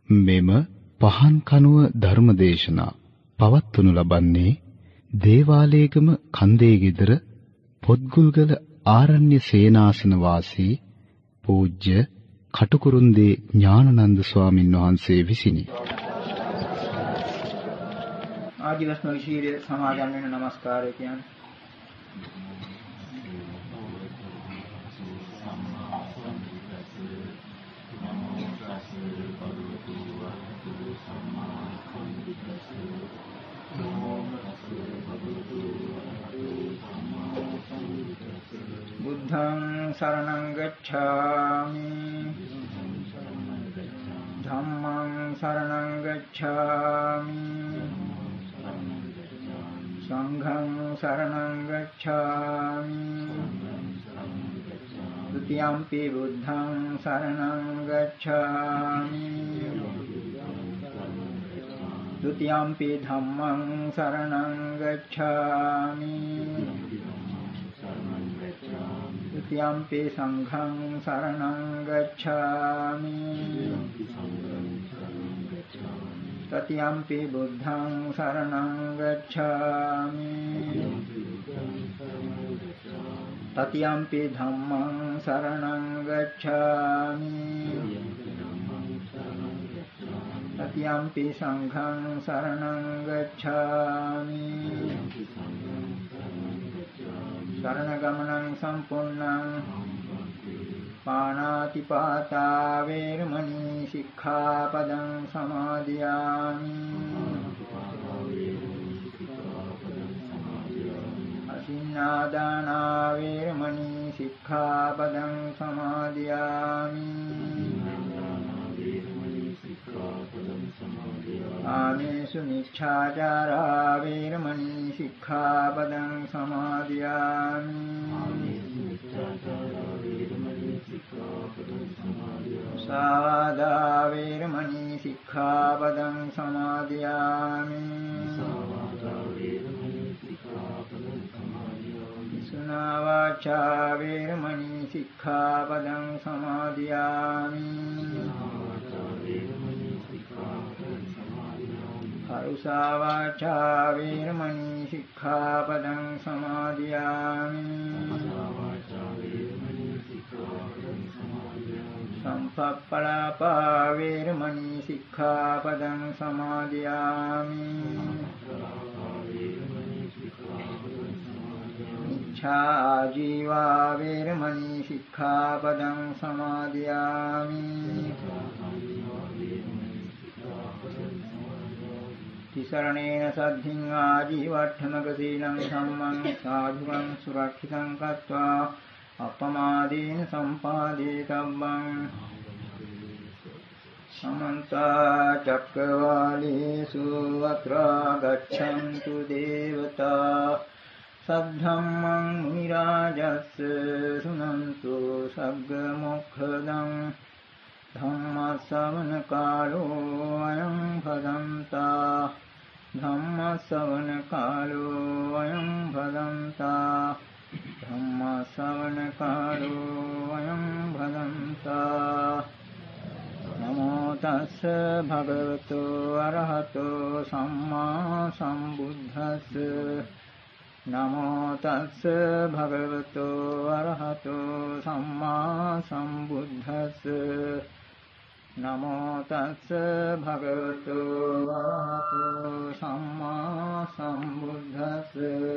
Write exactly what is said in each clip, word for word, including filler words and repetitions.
මෙම පහන් කනුව ධර්මදේශනා පවත්වනු ලබන්නේ දේවාලේගම කන්දේ ගෙදර පොත්ගුල්ගල ආරණ්‍ය සේනාසන වාසී පූජ්‍ය කටුකුරුන්දී ඥානানন্দ ස්වාමින් වහන්සේ විසිනි. ආදිවස්ම විශීර්ය සමාදන් වෙන নমස්කාරය කියන්නේ බුද්ධං शरणं गच्छामि धम्मं शरणं गच्छामि संघं शरणं गच्छामि द्वितीयंपि बुद्धं शरणं गच्छामि द्वितीयंपि धम्मं शरणं गच्छामि द्वितीयंपि संघं शरणं गच्छामि तृतीयंपि बुद्धं शरणं गच्छामि तृतीयंपि धम्मं शरणं गच्छामि तृतीयंपि संघं शरणं गच्छामि शरणगमनं सम्पूर्णं पाणातिपाता वेरमणि सिक्खापदं समादियामि असिन्नादाना वेरमणि सिक्खापदं समादियामि आमेषु मिच्छाचारा वेरमणि सिक्खापदं समादियामि सावादा वेरमणि सिक्खापदं समादियामि सुनावाचा वेरमणि सिक्खापदं समादियामि हरुषावाचा वेरमणि सिक्खापदं समादियामि संपप्पलापा वेरमणि सिक्खापदं समादियामि मिच्छाजीवा वेरमणि सिक्खापदं समादियामि तिसरणेन सद्धिं आजीवट्ठमकशीलं सम्मं साधुवं सुरक्षितं कृत्वा अपमादेन सम्पादितव्यं समन्त चक्रवालेषु अत्र गच्छन्तु देवता सद्धम्मं मुनिराजस्य शृण्वन्तु सग्गमुखदं धम्मश्रवणकालो अयं भदन्ता धम्मश्रवणकालो अयं भदन्ता धम्मश्रवणकालो अयं भदन्ता नमो तस्स भगवतो अरहतो सम्मा सम्बुद्धस्स नमो तस्स भगवतो अरहतो सम्मा सम्बुद्धस्स नमो तस्स भगवतो अरहतो सम्मा सम्बुद्धस्स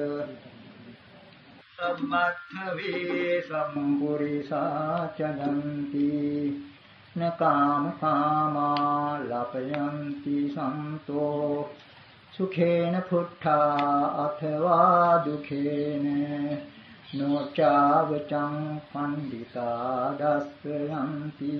सम्मद्धवे सम्पुरिसा चलन्ति न कामकामा लपयन्ति सन्तो सुखेन पुट्ठा अथवा दुखेन नोचावचं पंडिता दस्यन्ति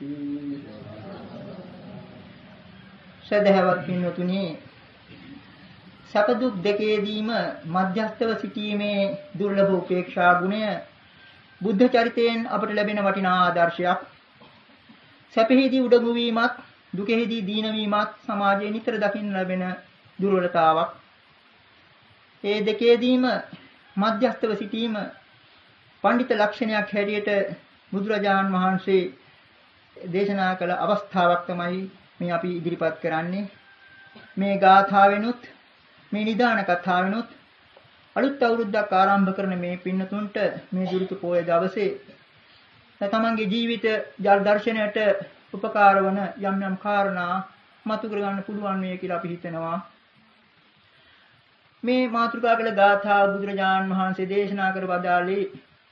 සදහවත් පින්වතුනි සැප දුක් දෙකේදීම මධ්‍යස්ථව සිටීමේ දුර්ලභ උපේක්ෂා ගුණය බුද්ධ චරිතයෙන් අපට ලැබෙන වටිනා ආදර්ශයක්. සැපෙහිදී උඩඟු වීමත් දුකෙහිදී දීන වීමත් සමාජයේ නිතර දකින්න ලැබෙන දුර්වලතාවක්. ඒ දෙකේදීම මධ්‍යස්ථව සිටීම පඬිත ලක්ෂණයක් හැටියට බුදුරජාණන් වහන්සේ දේශනා කළ අවස්ථාවක් තමයි මේ අපි ඉදිරිපත් කරන්නේ. මේ ගාථාවෙනුත් මේ නිදාන කතාවෙනුත් අලුත් අවුරුද්දක් ආරම්භ කරන මේ පින්නතුන්ට මේ දුරුතු පොය දවසේ තමන්ගේ ජීවිත දර්ශනයට උපකාර වන යම් යම් කාරණා මතු කර ගන්න පුළුවන් වේ කියලා අපි හිතනවා. මේ මාතෘකා කළ ගාථා බුදුරජාණන් වහන්සේ දේශනා කර වදාළේ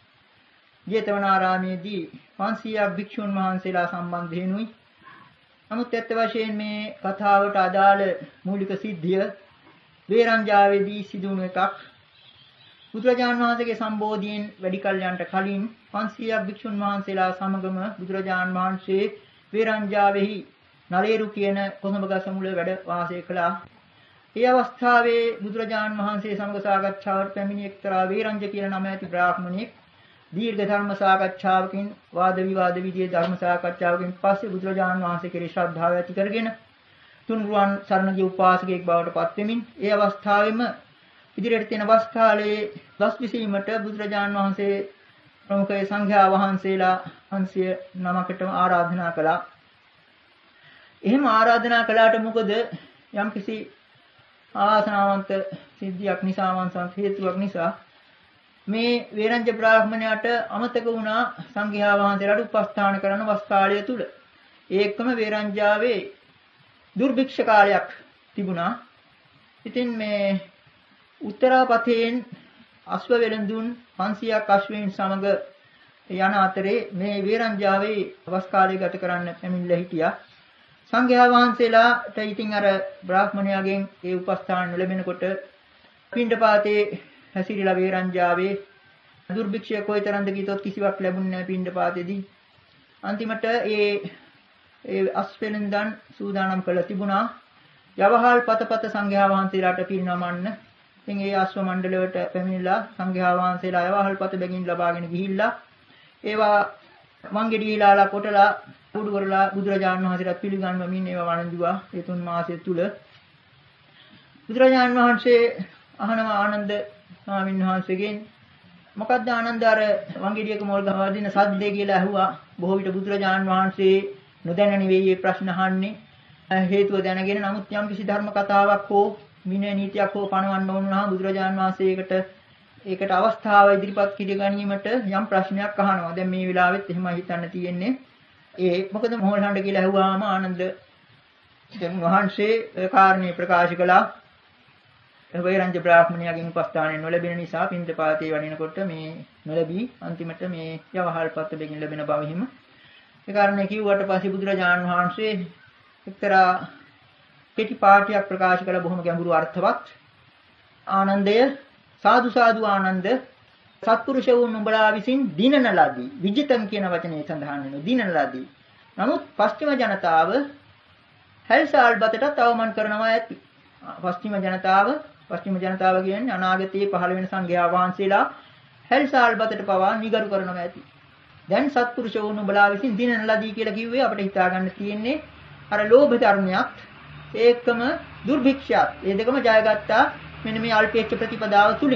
ජේතවනාරාමේදී පන්සීයක් භික්ෂුන් වහන්සේලා සම්බන්ධයෙන්ුයි. නමුත් ඇත්ත වශයෙන් මේ කතාවට අදාළ මූලික සිද්ධිය වේරංජාවේදී සිදුවුණු එකක්. බුදුරජාණන් වහන්සේගේ සම්බෝධියෙන් වැඩි කල්යන්ට කලින් පන්සීයක් භික්ෂුන් වහන්සේලා සමගම බුදුරජාණන් වහන්සේ වේරංජාවෙහි නලේරු කියන කොසඹ ගස මුල වැඩ වාසය කළා. ඒ අවස්ථාවේ බුදුරජාණන් වහන්සේ සමග සාකච්ඡාවට පැමිණි එක්තරා වේරංජ කියන නම ඇති බ්‍රාහ්මණෙක් දීර්ඝ ධර්ම සාකච්ඡාවකින් වාද විවාද විදියේ ධර්ම සාකච්ඡාවකින් පස්සේ බුදුරජාණන් වහන්සේ කෙරෙහි ශ්‍රද්ධාව ඇති කරගෙන තුන්රුවන් සරණ ගිය උපාසකයෙක් බවට පත් වෙමින් ඒ අවස්ථාවේම ඉදිරියට තියෙන වස් කාලයේ වස් විසීමට බුදුරජාණන් වහන්සේ ප්‍රමුඛ සංඝයා වහන්සේලා අංශය නමකටම ආරාධනා කළා. එහෙම ආරාධනා කළාට මොකද යම්කිසි ආසනාවන්ත සිද්ධියක් නිසා වංශාන්ත හේතුවක් නිසා මේ වේරංජ බ්‍රාහ්මණයාට අමතක වුණා සංඝයා වහන්සේලාට උපස්ථාන කරන වස් කාලය තුල. ඒකම වේරංජාවේ දුර්භික්ෂ කාලයක් තිබුණා. ඉතින් මේ උත්තරාපතේන් අශ්ව වෙළඳුන් පන්සීයක් අශ්වයන් සමග යන අතරේ මේ වේරංජාවේ වස් කාලය ගත කරන්න පැමිණිලා හිටියා. සංඝයා වහන්සේලාට ඉතින් අර බ්‍රාහ්මණයාගෙන් ඒ උපස්ථාන ලැබෙනකොට පිණ්ඩපාතේ හැසිරීලා වේරංජාවේ දුර්භික්ෂය කොයිතරම්ද කීතොත් කිසිවක් ලැබුණේ නැහැ පිණ්ඩපාතේදී. අන්තිමට ඒ ඒ අස්වෙලෙන්දන් සූදානම් කළ තිබුණා යවහල් පතපත සංඝයා වහන්සේලාට පිරිනමන්න. ඉතින් ඒ අශ්ව මණ්ඩලයට පැමිණිලා සංඝයා වහන්සේලා යවහල් පත බැගින් ලබාගෙන ගිහිල්ලා ඒවා මංගෙඩිලාලා කොටලා උඩුවරලා බුදුරජාණන් වහන්සේට පිළිගන්වමින් ඒවා වළඳුවා. ඒ තුන් මාසය තුල බුදුරජාණන් වහන්සේ අහනවා ආනන්ද ස්වාමීන් වහන්සේගෙන් මොකද්ද ආනන්ද අර වංගෙඩියක මොල් ගහවදින සද්දේ කියලා ඇහුවා. බොහෝ විට බුදුරජාණන් වහන්සේ නොදැන නෙවෙයි මේ ප්‍රශ්න අහන්නේ. හේතුව දැනගෙන නමුත් යම් කිසි ධර්ම කතාවක් හෝ විනය නීතියක් හෝ පනවන්න ඕන නම් බුදුරජාණන් වහන්සේ ඒකට ඒකට අවස්ථාව ඉදිරිපත් කිර ගැනීමට යම් ප්‍රශ්නයක් අහනවා. දැන් මේ වෙලාවෙත් එහෙමයි හිතන්න තියෙන්නේ. ඒ මොකද මොහොල්හඬ කියලා ඇහුවාම ආනන්ද දැන් වහන්සේ කාරණේ ප්‍රකාශ කළා. වේරංජ බ්‍රාහ්මණයාගෙන් උපස්ථානය නොලැබෙන නිසා පින්දපාතේ වඩිනකොට මේ නොලැබී අන්තිමට මේ යවහල් පත් දෙකින් ලැබෙන බව හිම. ඒ කාරණේ කිව්වට පස්සේ බුදුරජාණන් වහන්සේ එක්තරා කෙටි පාඨයක් ප්‍රකාශ කළ බොහොම ගැඹුරු අර්ථවත්. ආනන්දය සාදු සාදු ආනන්ද සත්පුරුෂ වූ නුඹලා විසින් දිනන ලදී. විජිතං කියන වචනේ සඳහන් වෙනවා දිනන ලදී. නමුත් පස්චිම ජනතාව හැල්සාල් බතට අවමන් කරනවා ඇති. පස්චිම ජනතාව පස්චිම ජනතාව කියන්නේ අනාගතයේ පහළ වෙන සංඝයා වහන්සේලා හැල්සාල් බතට පවා නිගරු කරනවා ඇති. දැන් සත්පුරුෂ වූ නුඹලා විසින් දිනන ලදී කියලා කිව්වේ අපිට හිතා ගන්න තියෙන්නේ අර ලෝභ ධර්මයක් ඒකම දුර්භික්ෂයත් මේ දෙකම ජයගත්තා මෙන්න මේ අල්පේච්ඡ ප්‍රතිපදාව තුලින්.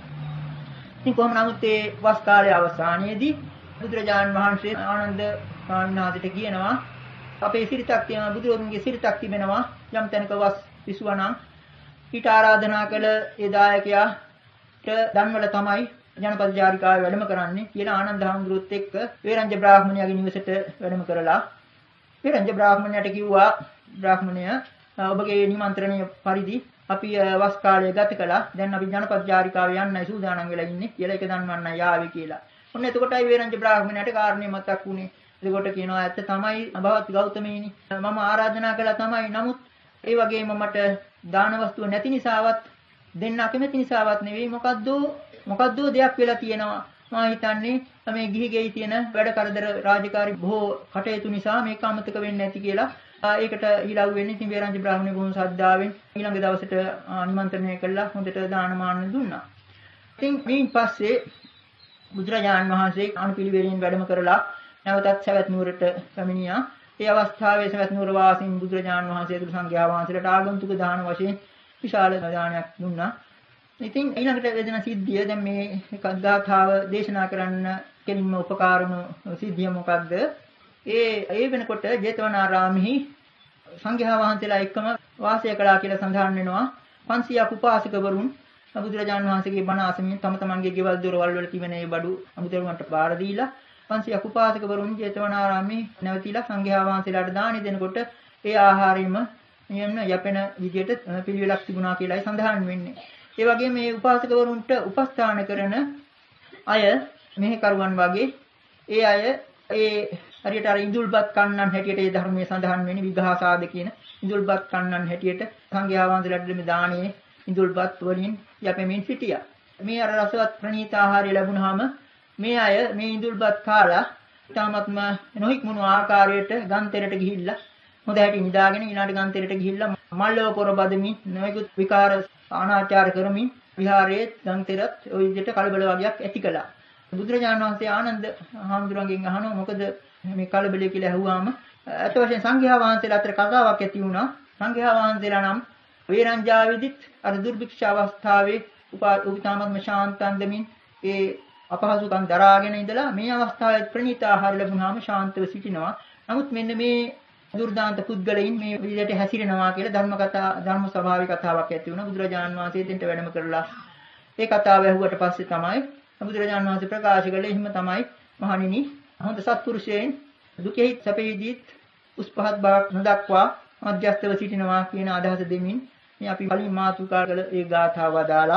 ඉතින් කොහොම නමුත් ඒ වස් කාලයේ අවසානයේදී බුදුරජාණන් වහන්සේ ආනන්ද ස්වාමීන් වහන්සේට කියනවා අපේ සිරිතක් තියෙනවා බුදුරජාණන්ගේ සිරිතක් තිබෙනවා යම් තැනක වස් විසුවා නම් ඊට ආරාධනා කළ ඒ දායකයාට ධම්වල තමයි ජනපද ජාරිකාවේ වැඩම කරන්නේ කියලා ආනන්ද හාමුදුරුවොත් එක්ක වේරංජ බ්‍රාහ්මණයාගේ නිවසට වැඩම කරලා වේරංජ බ්‍රාහ්මණයාට කිව්වා බ්‍රාහ්මණය ඔබගේ නිමන්ත්‍රණය පරිදි අපි වස් කාලය ගත කළා. දැන් අපි ජනපද ජාරිකාවේ යන්නයි සූදානම් වෙලා ඉන්නේ කියලා එක දන්වන්නයි ආවේ කියලා. ඔන්න එතකොටයි වේරංජ බ්‍රාහ්මණයාට කාරණේ මතක් වුණේ. එතකොට කියනවා ඇත්ත තමයි අභවත් ගෞතමීනි මම ආරාධනා කළා තමයි. නමුත් ඒ වගේම මට දාන වස්තුව නැති නිසාවත් දෙන්න අකමැති නිසාවත් නෙවෙයි මොකද්ද මොකද්ද දෙයක් වෙලා තියෙනවා. මා හිතන්නේ මේ ගිහි ගෙයි තියෙන වැඩ කරදර රාජකාරී බොහෝ කටයුතු නිසා මේක අමතක වෙන්නේ නැති කියලා. ඒකට ඊළඟ වෙන්නේ ඉතින් වේරංජ බ්‍රාහ්මණය බොහොම ශ්‍රද්ධාවෙන් ඊළඟ දවසට නිමන්ත්‍රණය කළා හොඳට දානමාන දුන්නා. ඉතින් ඊයින් පස්සේ බුදුරජාණන් වහන්සේ අනුපිළිවෙලින් වැඩම කරලා නැවතත් සවැත් නුවරට පැමිණියා. ඒ අවස්ථාවේ සවැත් නුවර වාසීන් බුදුරජාණන් වහන්සේ තුළු සංඝයා වහන්සේලාට ආගන්තුක දාන වශයෙන් විශාල දානයක් දුන්නා. ඉතින් ඊළඟට වේදන සිද්ධිය දැන් මේ කද්දාතාව දේශනා කරන්න කෙලින්ම උපකාරණු සිද්ධිය මොකද්ද? ඒ ඒ වෙනකොට ජේතවනාරාමෙහි සංඝයා වහන්සේලා එක්කම වාසය කළා කියලා සඳහන් වෙනවා. පන්සියයක් උපාසකවරුන් බුදුරජාණන් වහන්සේගේ බණ අසමින් තම තමන්ගේ ගෙවල් දොරවල් වල තිබෙන ඒ බඩු අමුදරුවන්ට බාර දීලා පන්සියයක් උපාසකවරුන් ජේතවනාරාමේ නැවතිලා සංඝයා වහන්සේලාට දානි දෙනකොට ඒ ආහාරයෙන්ම නියම යැපෙන විදියට පිළිවෙලක් තිබුණා කියලායි සඳහන් වෙන්නේ. ඒ වගේම මේ උපාසකවරුන්ට උපස්ථාන කරන අය මෙහෙකරුවන් වගේ ඒ අය ඒ හරියට අර ඉඳුල්පත් කන්නන් හැටියට ඒ ධර්මයේ සඳහන් වෙන්නේ විඝාසාද කියන ඉඳුල්පත් කන්නන් හැටියට සංඝයා වහන්සේලාට මේ දානයේ ඉඳුල්පත් වලින් යැපෙමින් සිටියා. මේ අර රසවත් ප්‍රණීත ආහාරය ලැබුණාම මේ අය මේ ඉඳුල්පත් කාලා තාමත්ම නොහික්මුණු ආකාරයට ගන්තෙරට ගිහිල්ලා හොඳ හැටි නිදාගෙන ඊළඟට ගන්තෙරට ගිහිල්ලා මල්ලව පොර බදමින් නොයෙකුත් විකාර අනාචාර කරමින් විහාරයේ ගන්තෙරත් ওই විදිහට කලබල වගේක් ඇති කළා. බුදුරජාණන් වහන්සේ ආනන්ද හාමුදුරන්ගෙන් අහනවා මොකද මේ කලබලය කියලා ඇහුවාම අත වශයෙන් සංඝයා වහන්සේලා අතර කතාවක් ඇති වුණා. සංඝයා වහන්සේලා නම් වේරංජාවේදීත් අර දුර්භික්ෂ අවස්ථාවේ උපාතාමත්ම ශාන්තන්දමින් ඒ අපහසුකම් දරාගෙන ඉඳලා මේ අවස්ථාවේ ප්‍රණීත ආහාර ලැබුණාම ශාන්තව සිටිනවා. නමුත් මෙන්න මේ දුර්දාන්ත පුද්ගලයන් මේ විදිහට හැසිරෙනවා කියලා ධර්ම කතා ධර්ම ස්වභාවික කතාවක් ඇති වුණා. බුදුරජාණන් වහන්සේ දෙන්ට වැඩම කරලා ඒ කතාව ඇහුවට පස්සේ තමයි බුදුරජාණන් වහන්සේ ප්‍රකාශ කළේ එහෙම තමයි මහණෙනි හොඳ සත්පුරුෂයන් දුකෙහි සැපෙහිදීත් උස්පහත් බවක් නොදක්වා මධ්‍යස්ථව සිටිනවා කියන අදහස දෙමින් මේ අපි කලින් මාතෘකා කළ ඒ ගාථාව දාලා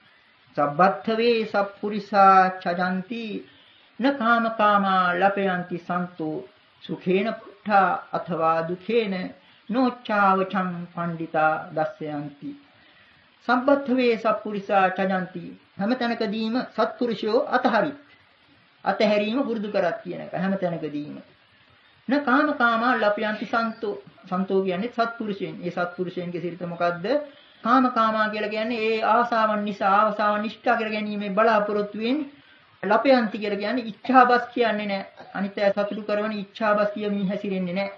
සබ්බත්ථවේ සප්පුරිසා චජಂತಿ න කාම කාමා ලපයන්ති සන්තෝ සුඛේන පුට්ඨා අथवा දුඛේන නොච්ඡාවචං පණ්ඩිතා දස්සයන්ති. සබ්බත්ථවේ සප්පුරිසා චජಂತಿ හැම තැනකදීම සත්පුරුෂයෝ අතහරි අතහැරීම පුරුදු කරත් කියන එක හැම තැනකදීම න කාම කාමා ලපයන්ති සන්තෝ සන්තෝ කියන්නේ සත්පුරුෂයන්. ඒ සත්පුරුෂයන්ගේ සිරිත මොකද්ද? කාම කාමා කියලා කියන්නේ ඒ ආසාවන් නිසා ආසාවන් නිෂ්ඨා කර ගැනීමේ බලාපොරොත්තුෙන් ලපයන්ති කියලා කියන්නේ ඉච්ඡාබස් කියන්නේ නැහැ. අනිත් අය සතුටු කරවන ඉච්ඡාබස් කියමින් හැසිරෙන්නේ නැහැ.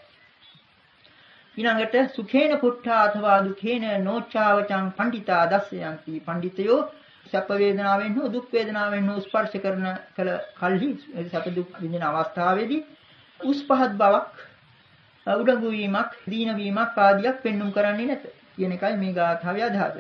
ඊළඟට සුඛේන පුට්ඨා අथवा දුඛේන නොචාවචං පණ්ඩිතා දස්සයන්ති. පණ්ඩිතයෝ සැප වේදනාවෙන් හෝ දුක් වේදනාවෙන් හෝ ස්පර්ශ කරන කල කල්හි සැප දුක් විඳින අවස්ථාවේදී උස්පහත් බවක් උඩඟු වීමක් දීන වීමක් ආදියක් පෙන්눔 කරන්නේ නැත කියන එකයි මේ ගාථාවේ අදහස.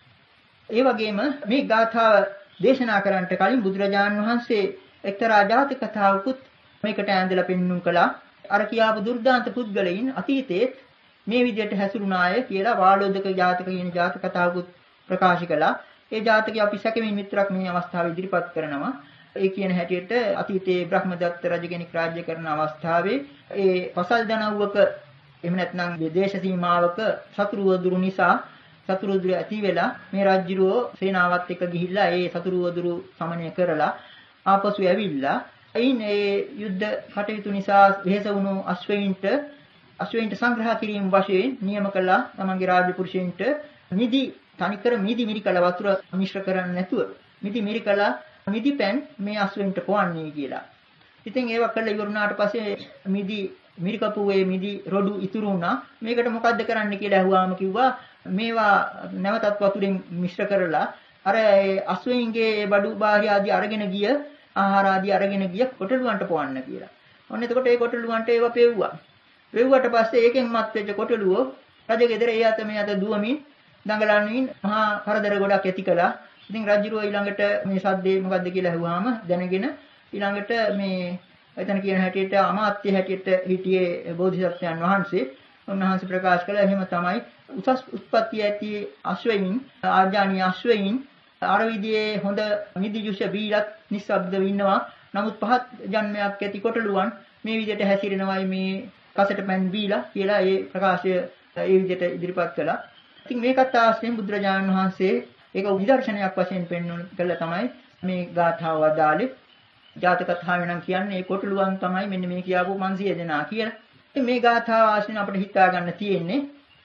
ඒ වගේම මේ ගාථාව දේශනා කරන්නට කලින් බුදුරජාණන් වහන්සේ එක්තරා ජාතක කතාවකුත් මේකට ඇඳලා පෙන්눔 කළා. අර කියාපු දුර්දාන්ත පුද්ගලයන් අතීතයේ මේ විදිහට හැසිරුණාය කියලා වාලෝදක ජාතක කියන ජාතක කතාවකුත් ප්‍රකාශ කළා. ඒ ජාතකය අපි සැකමින් විතරක් මේ අවස්ථාවේ ඉදිරිපත් කරනවා. ඒ කියන හැටියට අතීතයේ බ්‍රහ්මදත්ත රජ කෙනෙක් රාජ්‍ය කරන අවස්ථාවේ ඒ පසල් දනව්වක එහෙම නැත්නම් දේශ සීමාවක සතුරු වදුරු නිසා සතුරු වදුරු ඇති වෙලා මේ රාජ්‍යරෝ සේනාවත් එක්ක ගිහිල්ලා ඒ සතුරු වදුරු සමනය කරලා ආපසු ඇවිල්ලා එයින් ඒ යුද්ධ කටයුතු නිසා වෙහෙස වුණු අශ්වයින්ට අශ්වයින්ට සංග්‍රහ කිරීම වශයෙන් නියම කළා තමන්ගේ රාජ්‍ය පුරුෂයින්ට නිදි තනිකර මිදි මිරිකල වතුර මිශ්‍ර කරන්නේ නැතුව මිදි මිරිකලා මිදි පෑන් මේ අශ්වයින්ට පොවන්නේ කියලා. ඉතින් ඒව කළා ඉවරුණාට පස්සේ මිදි මිරිකපු ඒ මිදි රොඩු ඉතුරු වුණා. මේකට මොකද්ද කරන්න කියලා අහුවාම කිව්වා මේවා නැවතත් වතුරෙන් මිශ්‍ර කරලා අර අශ්වයින්ගේ බඩු බාහිර ආදී අරගෙන ගිය ආහාර ආදී අරගෙන ගිය කොටලුවන්ට පොවන්න කියලා. ඔන්න එතකොට ඒ කොටලුවන්ට ඒව පෙව්වා. පෙව්වට පස්සේ ඒකෙන් මත් වෙච්ච කොටලුව රජගෙදර ඒ අත මේ අත දුවමින් දඟලමින් මහා කරදර ගොඩක් ඇති කළා. ඉතින් රජුරෝ ඊළඟට මේ සද්දේ මොකද්ද කියලා අහුවාම දැනගෙන ඊළඟට මේ එතන කියන හැටියට අමාත්‍ය හැටියට හිටියේ බෝධිසත්වයන් වහන්සේ උන්වහන්සේ ප්‍රකාශ කළා එහෙම තමයි උසස් උත්පත්ති ඇති අශ්වයින් ආජානීය අශ්වයින් අර විදිහේ හොඳ නිදිජුෂ බීලත් නිස්සබ්දව ඉන්නවා. නමුත් පහත් ජන්මයක් ඇති කොටලුවන් මේ විදිහට හැසිරෙනවායි මේ කසට පෑන් බීලා කියලා ඒ ප්‍රකාශය ඒ විදිහට ඉදිරිපත් කළා. ඉතින් මේකත් ආශ්‍රයෙන් බුදුරජාණන් වහන්සේ ඒක විදර්ශනයක් වශයෙන් පෙන්වන කළා තමයි මේ ගාථාව වදාළේ. ජාතක කතාවේ නම් කියන්නේ ඒ කොටලුවන් තමයි මෙන්න මේ කියාපු පන්සිය දෙනා කියලා. ඉතින් මේ ගාථාව ආශ්‍රයෙන් අපිට හිතා ගන්න තියෙන්නේ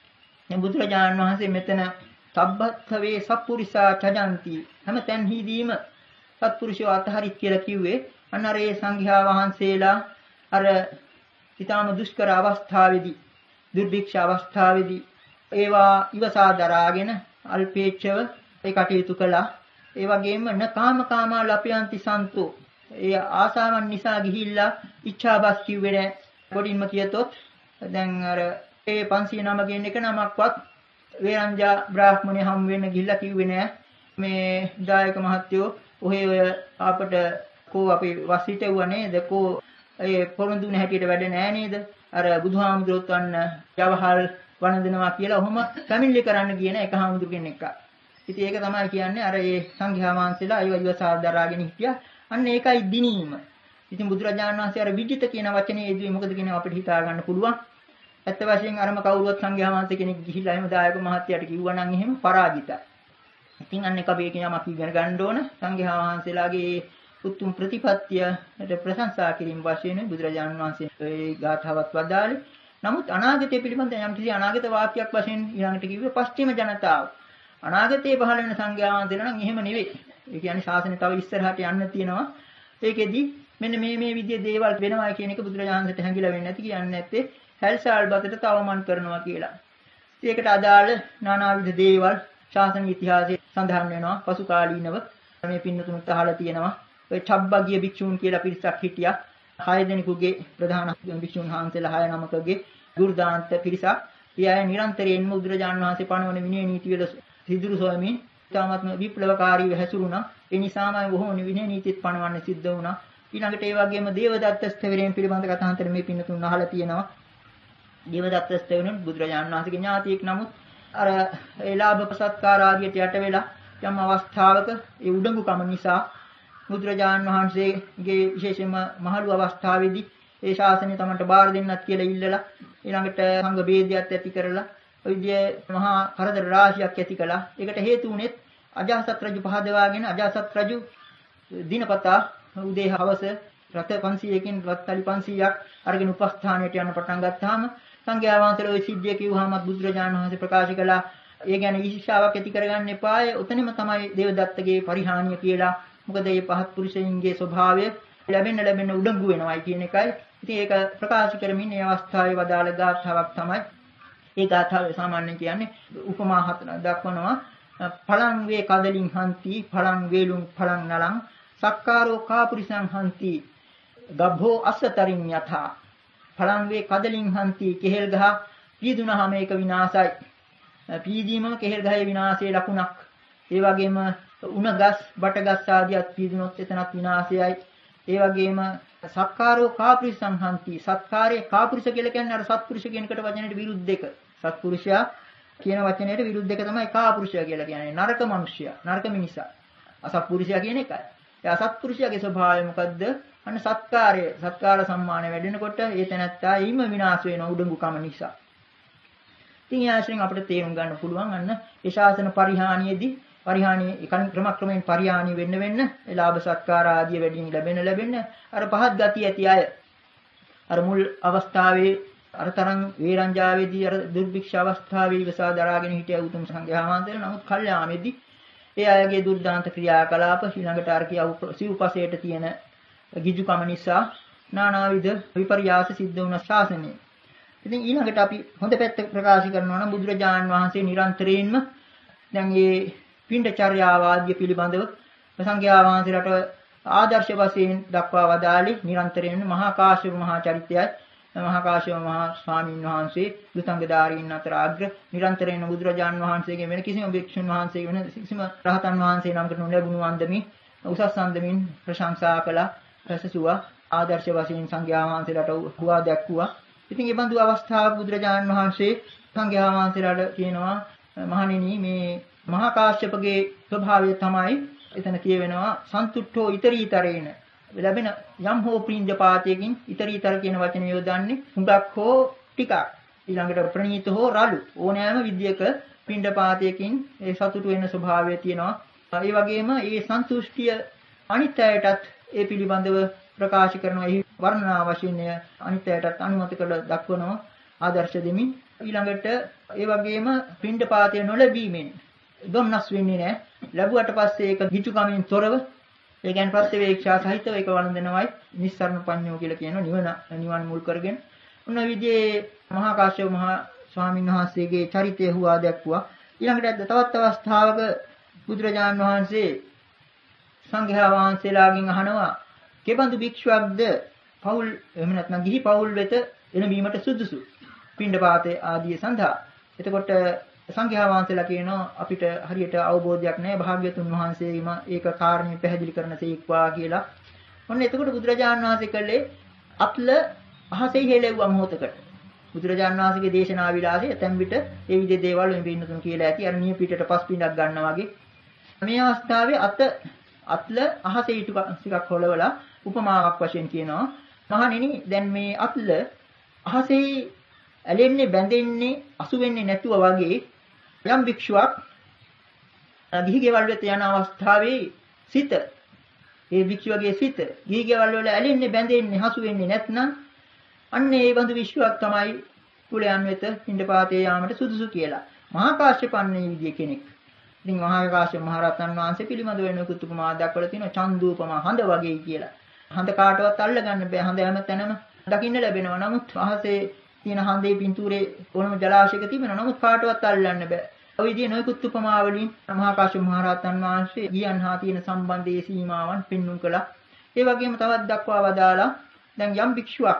මේ බුදුරජාණන් වහන්සේ මෙතන සබ්බත්ථවේ සප්පුරිසා චජಂತಿ හැම තැන්හිදීම සත්පුරුෂය අතහරිත් කියලා කිව්වේ අන්න අර ඒ සංඝයා වහන්සේලා අර ඊටාම දුෂ්කර අවස්ථාවේදී දුර්භික්ෂ අවස්ථාවේදී ඒවා ඉවසා දරාගෙන අල්පේච්ඡව ඒ කටයුතු කළා. ඒ වගේම න කාම කාමා ලපයන්ති සන්තෝ ඒ ආසාවන් නිසා ගිහිල්ලා ඉච්ඡාබස් කිව්වේ නැහැ. කොටින්ම කියතොත් දැන් අර ඒ පන්සිය නම කියන එක නමක්වත් වේරංජා බ්‍රාහ්මණය හම් වෙන්න ගිහිල්ලා කිව්වේ නෑ. මේ දායක මහත්තයෝ ඔහේ ඔය අපට කෝ අපි වස් හිටෙව්වා නේද? කෝ ඒ පොරොන්දුන හැටියට වැඩ නෑ නේද? අර බුදුහාමුදුරුවෝත් වන්න ජවහල් වන්දනවා කියලා ඔහොම පැමිණිලි කරන්න කියන එක හාමුදුරු කෙනෙක්. ඉතින් ඒක තමයි කියන්නේ අර ඒ සංඝයා වහන්සේලා අයව ඉවසා දරාගෙන හිටියා. අන්න ඒකයි දිනීම. ඉතින් බුදුරජාණන් වහන්සේ අර විජිත කියන වචනේ යෙදුවේ මොකද කියන අපිට හිතා ගන්න පුළුවන්. ඇත්ත වශයෙන් අරම කවුරුවත් සංඝයා වහන්සේ කෙනෙක් ගිහිල්ලා එහෙම දායක මහත්තයාට කිව්වා නම් එහෙම පරාජිතයි. ඉතින් අන්න එක අපි යමක් ඉගෙන ගන්න ඕන සංඝයා වහන්සේලාගේ උතුම් ප්‍රතිපත්තියට ප්‍රශංසා කිරීම වශයෙන් බුදුරජාණන් වහන්සේ ඒ ගාථාවත් වදාළේ. නමුත් අනාගතය පිළිබඳ යම් කිසි අනාගත වාක්‍යයක් වශයෙන් ඊළඟට කිව්වේ පස්චිම ජනතාව. අනාගතයේ පහළ වෙන සංඝයා වහන්සේලා නම් එහෙම නෙවෙයි. ඒ කියන්නේ ශාසනය තව ඉස්සරහට යන්න තියෙනවා. ඒකෙදි මෙන්න මේ මේ විදිහේ දේවල් වෙනවා කියන එක බුදුරජාණන්සේට හැංගිලා වෙන්නේ නැති කියන්නේ නැත්තේ හැල්සාල් බතට තවමන් කරනවා කියලා. ඒකට අදාළ নানাවිධ දේවල් ශාසන ඉතිහාසයේ සඳහන් වෙනවා. පසු කාලීනව මේ පින්නතුන්ට අහලා තියෙනවා. ඔය චබ්බගිය භික්ෂූන් කියලා පිරිසක් හිටියා. හය දෙනෙකුගේ ප්‍රධාන භික්ෂුන් වහන්සේලා හය නමකගේ දුර්දාන්ත පිරිසක්. ඒ අය නිරන්තරයෙන්ම බුදුරජාණන් වහන්සේ පනවන විනය නීති වල සිදුරු සොයමින් තාමත්ම විප්ලවකාරීව හැසිරුණා. ඒ නිසාම බොහෝ විනය නීතිත් පනවන්න සිද්ධ වුණා. ඊළඟට ඒ වගේම දේවදත්ත ස්ථවිරයන් පිළිබඳ කතාන්තර මේ පින්නතුන් අහලා තියෙනවා. දේවදත්ත ස්ථවිරයන් බුදුරජාණන් වහන්සේගේ ඥාතියෙක්. නමුත් අර ඒ ලාභ සත්කාර ආදියට යට වෙලා යම් අවස්ථාවක ඒ උඩඟුකම නිසා බුදුරජාණන් වහන්සේගේ විශේෂයෙන්ම මහලු අවස්ථාවේදී ඒ ශාසනය තමන්ට බාර දෙන්නත් කියලා ඉල්ලලා ඊළඟට සංඝ ભેදයක් ඇති කරලා ඔය විදිහේ මහා කරදර රාශියක් ඇති කළා. ඒකට හේතු වුණෙත් අජාසත් රජු පහදවාගෙන අජාසත් රජු දිනපතා උදේ හවස රත පන්සීයකින් රත්තරි පන්සීයක් අරගෙන උපස්ථානයට යන පටන් ගත්තාම සංඝයා වහන්සේලා ওই සිද්ධිය කිව්වහම බුදුරජාණන් වහන්සේ ප්‍රකාශ කළා ඒ ගැන ඊර්ෂ්‍යාවක් ඇති කරගන්න එපාය. උතනෙම තමයි දේවදත්තගේ පරිහානිය කියලා. මොකද මේ පහත් පුරුෂයන්ගේ ස්වභාවය ලැබෙන්න ලැබෙන්න උඩඟු වෙනවයි කියන එකයි. ඉතින් ඒක ප්‍රකාශ කරමින් මේ අවස්ථාවේ වදාළ ගාථාවක් තමයි. ඒ ගාථාව සාමාන්‍යයෙන් කියන්නේ උපමා හතර දක්වනවා. පලං වේ කදලින් හන්ති පලං වේලුම් පලං නලං සක්කාරෝ කාපුරිසං හන්ති ගබ්බෝ අස්සතරින් යථා. පලං වේ කදලින් හන්ති කෙහෙල් ගහ පීදුනහම ඒක විනාශයි. පීදීමම කෙහෙල් ගහේ විනාශයේ ලකුණක්. ඒ වගේම උණ ගස් බට ගස් ආදියත් පීදුනොත් එතනත් විනාශයයි. ඒ වගේම සක්කාරෝ කාපුරිසං හන්ති. සත්කාරයේ කාපුරිස කියලා කියන්නේ අර සත්පුරුෂ කියන කට වචනයට විරුද්ධ එක. සත්පුරුෂයා කියන වචනයට විරුද්ධ එක තමයි කාපුරුෂයා කියලා කියන්නේ. නරක මිනිසයා, නරක මිනිසා. අසත්පුරුෂයා කියන එකයි. ඒ අසත්පුරුෂයාගේ ස්වභාවය මොකද්ද? අන්න සත්කාරය, සත්කාර සම්මානය වැඩෙනකොට ඒ තැනත්තා ඊම විනාශ වෙන උඩඟුකම නිසා. ඉතින් යාශ්‍රෙන් අපිට තේරුම් ගන්න පුළුවන් අන්න ඒ ශාසන පරිහානියේදී පරිහානිය ක්‍රම ක්‍රමයෙන් පරිහානිය වෙන්න වෙන්න ඒ ලාභ සත්කාර ආදී වැඩිමින් ලැබෙන ලැබෙන්න අර පහත් ගතිය ඇති අය අර මුල් අවස්ථාවේ අර තරම් වේරංජාවේදී අර දුර්භික්ෂ අවස්ථාවේ ඉවසා දරාගෙන හිටිය උතුම් සංඝයා වහන්සේලා නමුත් කල්යාමේදී ඒ අයගේ දුර්දාන්ත ක්‍රියාකලාප ඊළඟට අර කියව සිව්පසයට තියෙන ගිජුකම නිසා නානාවිධ විපර්යාස සිද්ධ වුණ ශාසනය. ඉතින් ඊළඟට අපි හොඳ පැත්ත ප්‍රකාශ කරනවා නම් බුදුරජාණන් වහන්සේ නිරන්තරයෙන්ම දැන් මේ පිණ්ඩචර්යාව ආදී පිළිබඳව සංඝයා වහන්සේලාට ආදර්ශ වශයෙන් දක්වා වදාළේ නිරන්තරයෙන්ම මහා කාශ්‍යප මහා චරිතයයි. මහා කාශ්‍යප මහා ස්වාමීන් වහන්සේ දුතංගධාරීන් අතර අග්‍ර නිරන්තරයෙන්ම බුදුරජාණන් වහන්සේගේ වෙන කිසිම භික්ෂුන් වහන්සේ වෙන කිසිම රහතන් වහන්සේ නමකට නොලැබුණු අන්දමින් උසස් අන්දමින් ප්‍රශංසා කළා. රසසුවා ආදර්ශ වශයෙන් සංඝයා වහන්සේලාට හුවා දැක්වුවා. ඉතින් මේ බඳු අවස්ථාවක බුදුරජාණන් වහන්සේ සංඝයා වහන්සේලාට කියනවා මහණෙනි මේ මහා කාශ්‍යපගේ ස්වභාවය තමයි එතන කියවෙනවා සන්තුට්ඨෝ ඊතරීතරේන ලැබෙන යම් හෝ ප්‍රින්ජපාතයකින් ඊතරීතර කියන වචනේ යොදන්නේ හුඟක් හෝ ටිකක් ඊළඟට ප්‍රණීත හෝ රළු ඕනෑම විද්‍යක පින්ඩපාතයකින් ඒ සතුටු වෙන ස්වභාවය තියෙනවා. ඒ වගේම ඒ සන්තුෂ්ටිය අනිත්‍යයටත් ඒ පිළිබඳව ප්‍රකාශ කරනවා. එහි වර්ණනා වශයෙන් අනිත්‍යයටත් අනුමත කළ දක්වනවා ආදර්ශ දෙමින්. ඊළඟට ඒ වගේම පින්ඩපාතය නොලැබීමෙන් දුම්නස් වෙන්නේ නැහැ. ලැබුවට පස්සේ ඒක ගිජුකමින් තොරව ඒ කියන්නේ ප්‍රත්‍යවේක්ෂා සහිතව ඒක වළඳනවයි නිස්සරණ පඤ්ඤෝ කියලා කියන නිවන නිවන් මුල් කරගෙන. උන විදිහේ මහා කාශ්‍යප මහා ස්වාමීන් වහන්සේගේ චරිතය හුවා දැක්වුවා. ඊළඟට තවත් අවස්ථාවක බුදුරජාණන් වහන්සේ සංඝයා වහන්සේලාගෙන් අහනවා කෙබඳු භික්ෂුවක්ද පෞල් එහෙම නැත්නම් ගිහි පෞල් වෙත එළඹීමට සුදුසු. පිණ්ඩපාතේ ආදී සඳහා. එතකොට සංඝයා වහන්සේලා කියනවා අපිට හරියට අවබෝධයක් නැහැ භාග්‍යතුන් වහන්සේම ඒක කාරණේ පැහැදිලි කරන සීක්වා කියලා. ඔන්න එතකොට බුදුරජාණන් වහන්සේ කළේ අත්ල අහසේ හෙලෙව්වා මොහොතකට. බුදුරජාණන් වහන්සේගේ දේශනා විලාසය ඇතැම් විට ඒ විදිහේ දේවල් වෙන පින්නතුන් කියලා ඇති. අර නිය පිටට පස් පින්නක් ගන්නවා වගේ. මේ අවස්ථාවේ අත අත්ල අහසේ ඊට ටිකක් හොලවලා උපමාවක් වශයෙන් කියනවා. මහණෙනි දැන් මේ අත්ල අහසේ ඇලෙන්නේ බැඳෙන්නේ අසු වෙන්නේ නැතුව වගේ යම් භික්ෂුවක් ගිහි ගෙවල් වෙත යන අවස්ථාවේ සිත ඒ භික්ෂුවගේ සිත ගිහි ගෙවල් වල ඇලෙන්නේ බැඳෙන්නේ හසු වෙන්නේ නැත්නම් අන්න ඒ බඳු විශ්වාසයක් තමයි කුලයන් වෙත පිණ්ඩපාතේ යාමට සුදුසු කියලා. මහා කාශ්‍යපන්නේ විදිය කෙනෙක්. ඉතින් මහා කාශ්‍යප මහ රහතන් වහන්සේ පිළිබඳ වෙන කුතු උපමා දක්වලා තියෙනවා චන්දූපමා හඳ වගේ කියලා. හඳ කාටවත් අල්ල ගන්න බෑ. හඳ හැම තැනම දකින්න ලැබෙනවා. නමුත් අහසේ තියෙන හඳේ පින්තූරේ ඕනම ජලාශයක තිබෙනවා. නමුත් කාටවත් අල්ලන්න බෑ. ඔය විදිහේ නොයෙකුත් උපමා වලින් මහා කාශ්‍යප මහ රහතන් වහන්සේ ගියන් හා තියෙන සම්බන්ධයේ සීමාවන් පෙන්වුම් කළා. ඒ වගේම තවත් දක්වා වදාලා දැන් යම් භික්ෂුවක්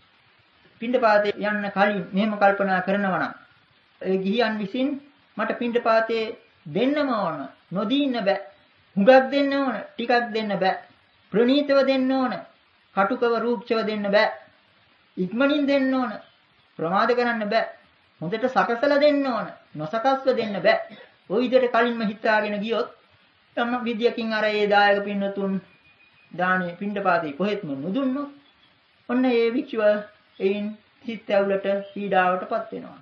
පිණ්ඩපාතේ යන්න කලින් මෙහෙම කල්පනා කරනවා නම් ඒ ගිහියන් විසින් මට පිණ්ඩපාතේ දෙන්නම ඕන නොදී ඉන්න බෑ. හුඟක් දෙන්න ඕන ටිකක් දෙන්න බෑ. ප්‍රණීතව දෙන්න ඕන කටුකව රූක්ෂව දෙන්න බෑ. ඉක්මනින් දෙන්න ඕන ප්‍රමාද කරන්න බෑ. හොඳට සකසලා දෙන්න ඕන නොසකස්ව දෙන්න බෑ. ওই විදිහට කලින්ම හිතාගෙන ගියොත් තම විද්‍යකින් අර ඒ දායක පින්නතුන් දානේ පිණ්ඩපාතේ කොහෙත්ම නුදුන්නොත් ඔන්න ඒ විචුව එයින් සිත් ඇවුලට පීඩාවටපත් වෙනවා.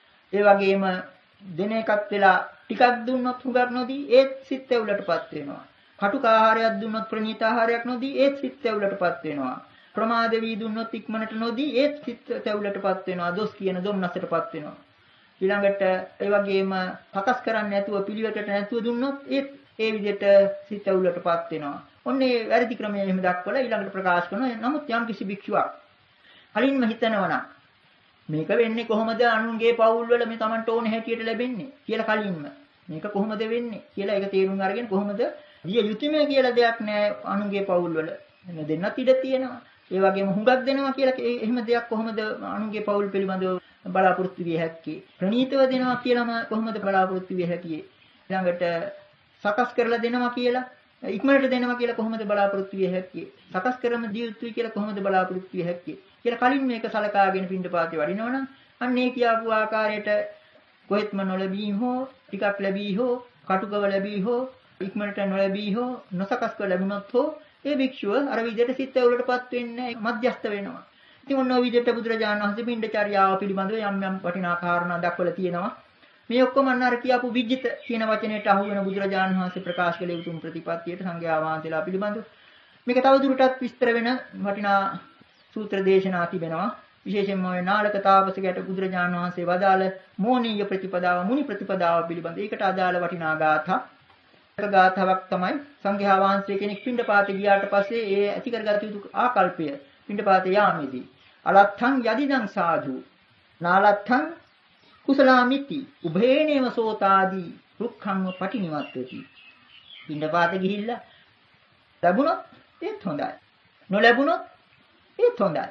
ඒ වගේම දින එකක් වෙලා ටිකක් දුන්නොත් හුඟක් නොදී ඒත් සිත් ඇවුලටපත් වෙනවා. කටුක ආහාරයක් දුන්නොත් ප්‍රණීත ආහාරයක් නොදී ඒත් සිත් ඇවුලටපත් වෙනවා. ප්‍රමාද වී දුන්නොත් ඉක්මනට නොදී ඒත් සිත් ඇවුලටපත් වෙනවා. දොස් කියන දුම්නසටපත් වෙනවා. ඊළඟට ඒ වගේම සකස් කරන්නේ නැතුව පිළිවෙතට නැතුව දුන්නොත් ඒත් ඒ විදිහට සිත් ඇවුලටපත් වෙනවා. ඔන්න ඒ වැරදි ක්‍රමය එහෙම දක්වලා ඊළඟට ප්‍රකාශ කරනවා. නමුත් යම් කිසි භික්ෂුවක් කලින්ම හිතනවා නම් මේක වෙන්නේ කොහොමද අනුන්ගේ පවුල් වල මේ Tamanට ඕන හැටියට ලැබෙන්නේ කියලා කලින්ම මේක කොහොමද වෙන්නේ කියලා ඒක තේරුම් අරගෙන කොහොමද දිය යුතුයම කියලා දෙයක් නැහැ අනුන්ගේ පවුල් වල දෙන්නත් ඉඩ තියෙනවා. ඒ වගේම හුඟක් දෙනවා කියලා එහෙම දෙයක් කොහොමද අනුන්ගේ පවුල් පිළිබඳව බලාපොරොත්තු විය හැක්කේ? ප්‍රණීතව දෙනවා කියලාම කොහොමද බලාපොරොත්තු විය හැකියේ? ඊළඟට සකස් කරලා දෙනවා කියලා ඉක්මනට දෙනවා කියලා කොහොමද බලාපොරොත්තු විය හැක්කේ? සකස් කරම දිය යුතුයි කියලා කොහොමද බලාපොරොත්තු විය හැක්කේ? කියලා කලින් මේක සලකාගෙන පිණ්ඩපාතේ වඩිනවනම් අන්න ඒ කියාපු ආකාරයට කොහෙත්ම නොලැබී හෝ ටිකක් ලැබී හෝ කටුකව ලැබී හෝ ඉක්මනට නොලැබී හෝ නොසකස්ව ලැබුණොත් හෝ ඒ භික්ෂුව අර විදිහට සිත් ඇවුලටපත් වෙන්නේ මධ්‍යස්ත වෙනවා. ඉතින් ඔන්න ඔය විදිහට බුදුරජාණන් වහන්සේ පිණ්ඩචර්යාව පිළිබඳව යම් යම් වටිනා කාරණා දක්වලා තියෙනවා. මේ ඔක්කොම අන්න අර කියාපු විජිත කියන වචනයට අහු වෙන බුදුරජාණන් වහන්සේ ප්‍රකාශ කළ උතුම් ප්‍රතිපත්තියට සංඝයා වහන්සේලා පිළිබඳව මේක තව දුරටත් විස්තර වෙන වටිනා සූත්‍ර දේශනා තිබෙනවා. විශේෂයෙන්ම ඔය නාලක තාපසයාට බුදුරජාණන් වහන්සේ වදාළ මෝනීය ප්‍රතිපදාව මුනි ප්‍රතිපදාව පිළිබඳ ඒකට අදාළ වටිනා ගාථා. ඒක ගාථාවක් තමයි සංඝයා වහන්සේ කෙනෙක් පිණ්ඩපාතේ ගියාට පස්සේ ඒ ඇති කරගත යුතු ආකල්පය පිණ්ඩපාතේ යාමේදී අලත්තං යදිදං සාධු නාලත්තං කුසලාමිති උභේනේව සෝතාදී රුක්ඛංව පටිනිවත්තති. පිණ්ඩපාතේ ගිහිල්ලා ලැබුණොත් ඒත් හොඳයි. නොලැබුණොත් ඒත් හොඳයි.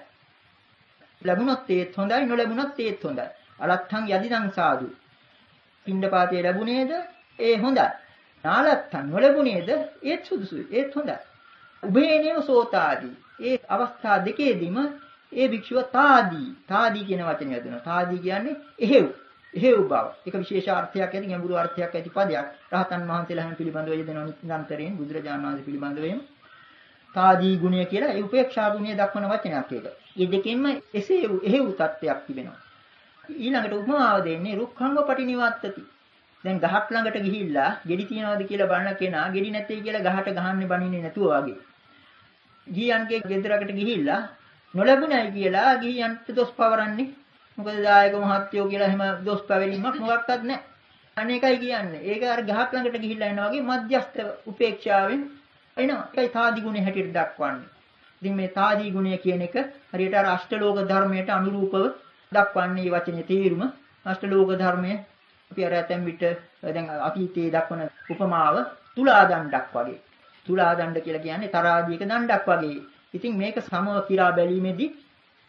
ලැබුණොත් ඒත් හොඳයි නොලැබුණොත් ඒත් හොඳයි. අලත්තං යදිදං සාදු. පිණ්ඩපාතේ ලැබුණේද ඒ හොඳයි. නාලත්තං නොලැබුණේද ඒත් සුදුසුයි. ඒත් හොඳයි. උභේනේව සෝතාදී. ඒ අවස්ථා දෙකේදීම ඒ භික්ෂුව තාදී තාදී කියන වචනය යොදනවා. තාදී කියන්නේ එහෙව්. එහෙව් බව. ඒක විශේෂ අර්ථයක් ඇති ගැඹුරු අර්ථයක් ඇති පදයක්. රහතන් වහන්සේලා හැම පිළිබඳව යෙදෙන නිරන්තරයෙන් බුදුරජාණන් වහන්සේ පිළිබඳව තාදී ගුණය කියලා ඒ උපේක්ෂා ගුණය දක්වන වචනයක් ඒක. මේ දෙකෙන්ම එසේ එහෙව් තත්ත්වයක් තිබෙනවා. ඊළඟට උපමාව දෙන්නේ රුක්ඛංග පටිනිවත්තති. දැන් ගහක් ළඟට ගිහිල්ලා ගෙඩි තියනවාද කියලා බලන කෙනා ගෙඩි නැtei කියලා ගහට ගහන්නේ බනින්නේ නැතුව වගේ. ගිහියන්ගේ ගෙදරකට ගිහිල්ලා නොලැබුණයි කියලා ගිහියන්ට දොස් පවරන්නේ. මොකද දායක මහත්තයෝ කියලා එහෙම දොස් පැවරීමක් මොකක්වත් නැහැ. අනේකයි කියන්නේ. ඒක අර ගහක් ළඟට ගිහිල්ලා එනවා වගේ මධ්‍යස්ථ උපේක්ෂාවෙන් එනවා. ඒකයි තාදී ගුණය හැටියට දක්වන්නේ. ඉතින් මේ තාදී ගුණය කියන එක හරියට අර අෂ්ටලෝක ධර්මයට අනුරූපව දක්වන්නේ මේ වචනේ තේරුම. අෂ්ටලෝක ධර්මයේ අපි අර ඇතැම් විට දැන් අතීතයේ දක්වන උපමාව තුලා දණ්ඩක් වගේ. තුලා දණ්ඩ කියලා කියන්නේ තරාදියක දණ්ඩක් වගේ. ඉතින් මේක සමව කිරා බැලීමේදී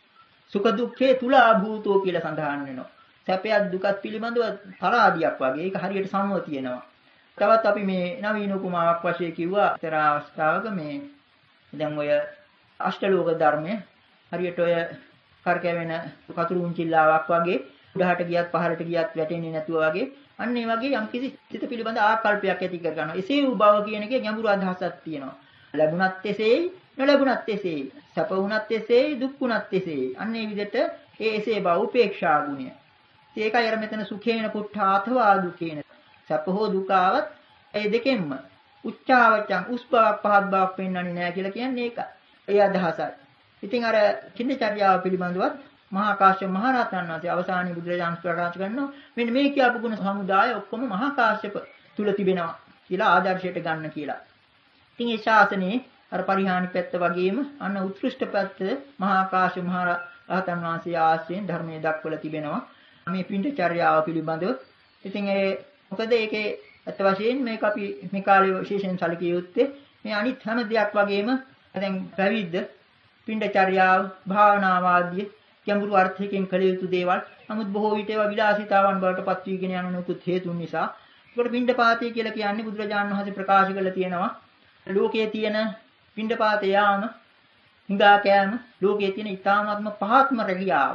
සුඛ දුක්ඛේ තුලා භූතෝ කියලා සඳහන් වෙනවා. සැපයත් දුකත් පිළිබඳව තරාදියක් වගේ ඒක හරියට සම්ව තියෙනවා. තවත් අපි මේ නවීන උපමාවක් වශයෙන් කිව්වා තර අවස්ථාවක මේ දැන් ඔය අෂ්ටලෝක ධර්මය හරියට ඔය කරකැවෙන කතුරු උන්චිල්ලාවක් වගේ උඩහට ගියත් පහළට ගියත් වැටෙන්නේ නැතුව වගේ අන්න ඒ වගේ යම්කිසි චිත පිළිබඳ ආකල්පයක් ඇති කර ගන්නවා. එසේ වූ බව කියන එකේ ගැඹුරු අදහසක් තියෙනවා. ලැබුණත් එසේයි නොලැබුණත් එසේයි සැප වුණත් එසේයි දුක් වුණත් එසේයි. අන්න ඒ විදිහට ඒ එසේ බව උපේක්ෂා ගුණය. ඒකයි අර මෙතන සුඛේන කුට්ඨාතවා දුකේන සැප හෝ දුක ආවත් ඒ දෙකෙන්ම උච්චාවචං උස් බවක් පහත් බවක් පෙන්වන්නේ නැහැ කියලා කියන්නේ ඒක. ඒ අදහසයි. ඉතින් අර කින්නචර්යාව පිළිබඳවත් මහා කාශ්‍යප මහ රහතන් වහන්සේ අවසානයේ බුදුරජාණන් ප්‍රකාශ කරනවා මෙන්න මේ කියපු ගුණ සමුදාය ඔක්කොම මහා කාශ්‍යප තුල තිබෙනවා කියලා ආදර්ශයට ගන්න කියලා. ඉතින් ඒ ශාසනයේ අර පරිහානි පැත්ත වගේම අන්න උත්කෘෂ්ඨ පැත්ත මහා කාශ්‍යප මහ රහතන් වහන්සේ ආශ්‍රයෙන් ධර්මයේ දක්වලා තිබෙනවා. මේ පින්ඩචර්යාව පිළිබඳව. ඉතින් ඒ මොකද ඒකේ අත් වශයෙන් මේක අපි මේ කාලේ විශේෂයෙන් සැලකිය යුත්තේ මේ අනිත් හැම දෙයක් වගේම දැන් පැවිද්ද පින්ඩචර්යාව භාවනාවාදී ගැඹුරු අර්ථයකින් කළ යුතු දේවල්. නමුත් බොහෝ විට ඒවා විලාසිතාවන් බවට පත් වීගෙන යන නොකුත් හේතුන් නිසා. ඒකට පින්ඩපාතය කියලා කියන්නේ බුදුරජාණන් වහන්සේ ප්‍රකාශ කළා තියෙනවා. ලෝකයේ තියෙන පින්ඩපාත යාම, හිඟා කෑම, ලෝකයේ තියෙන ඊ타ත්ම පහත්ම රැකියාව.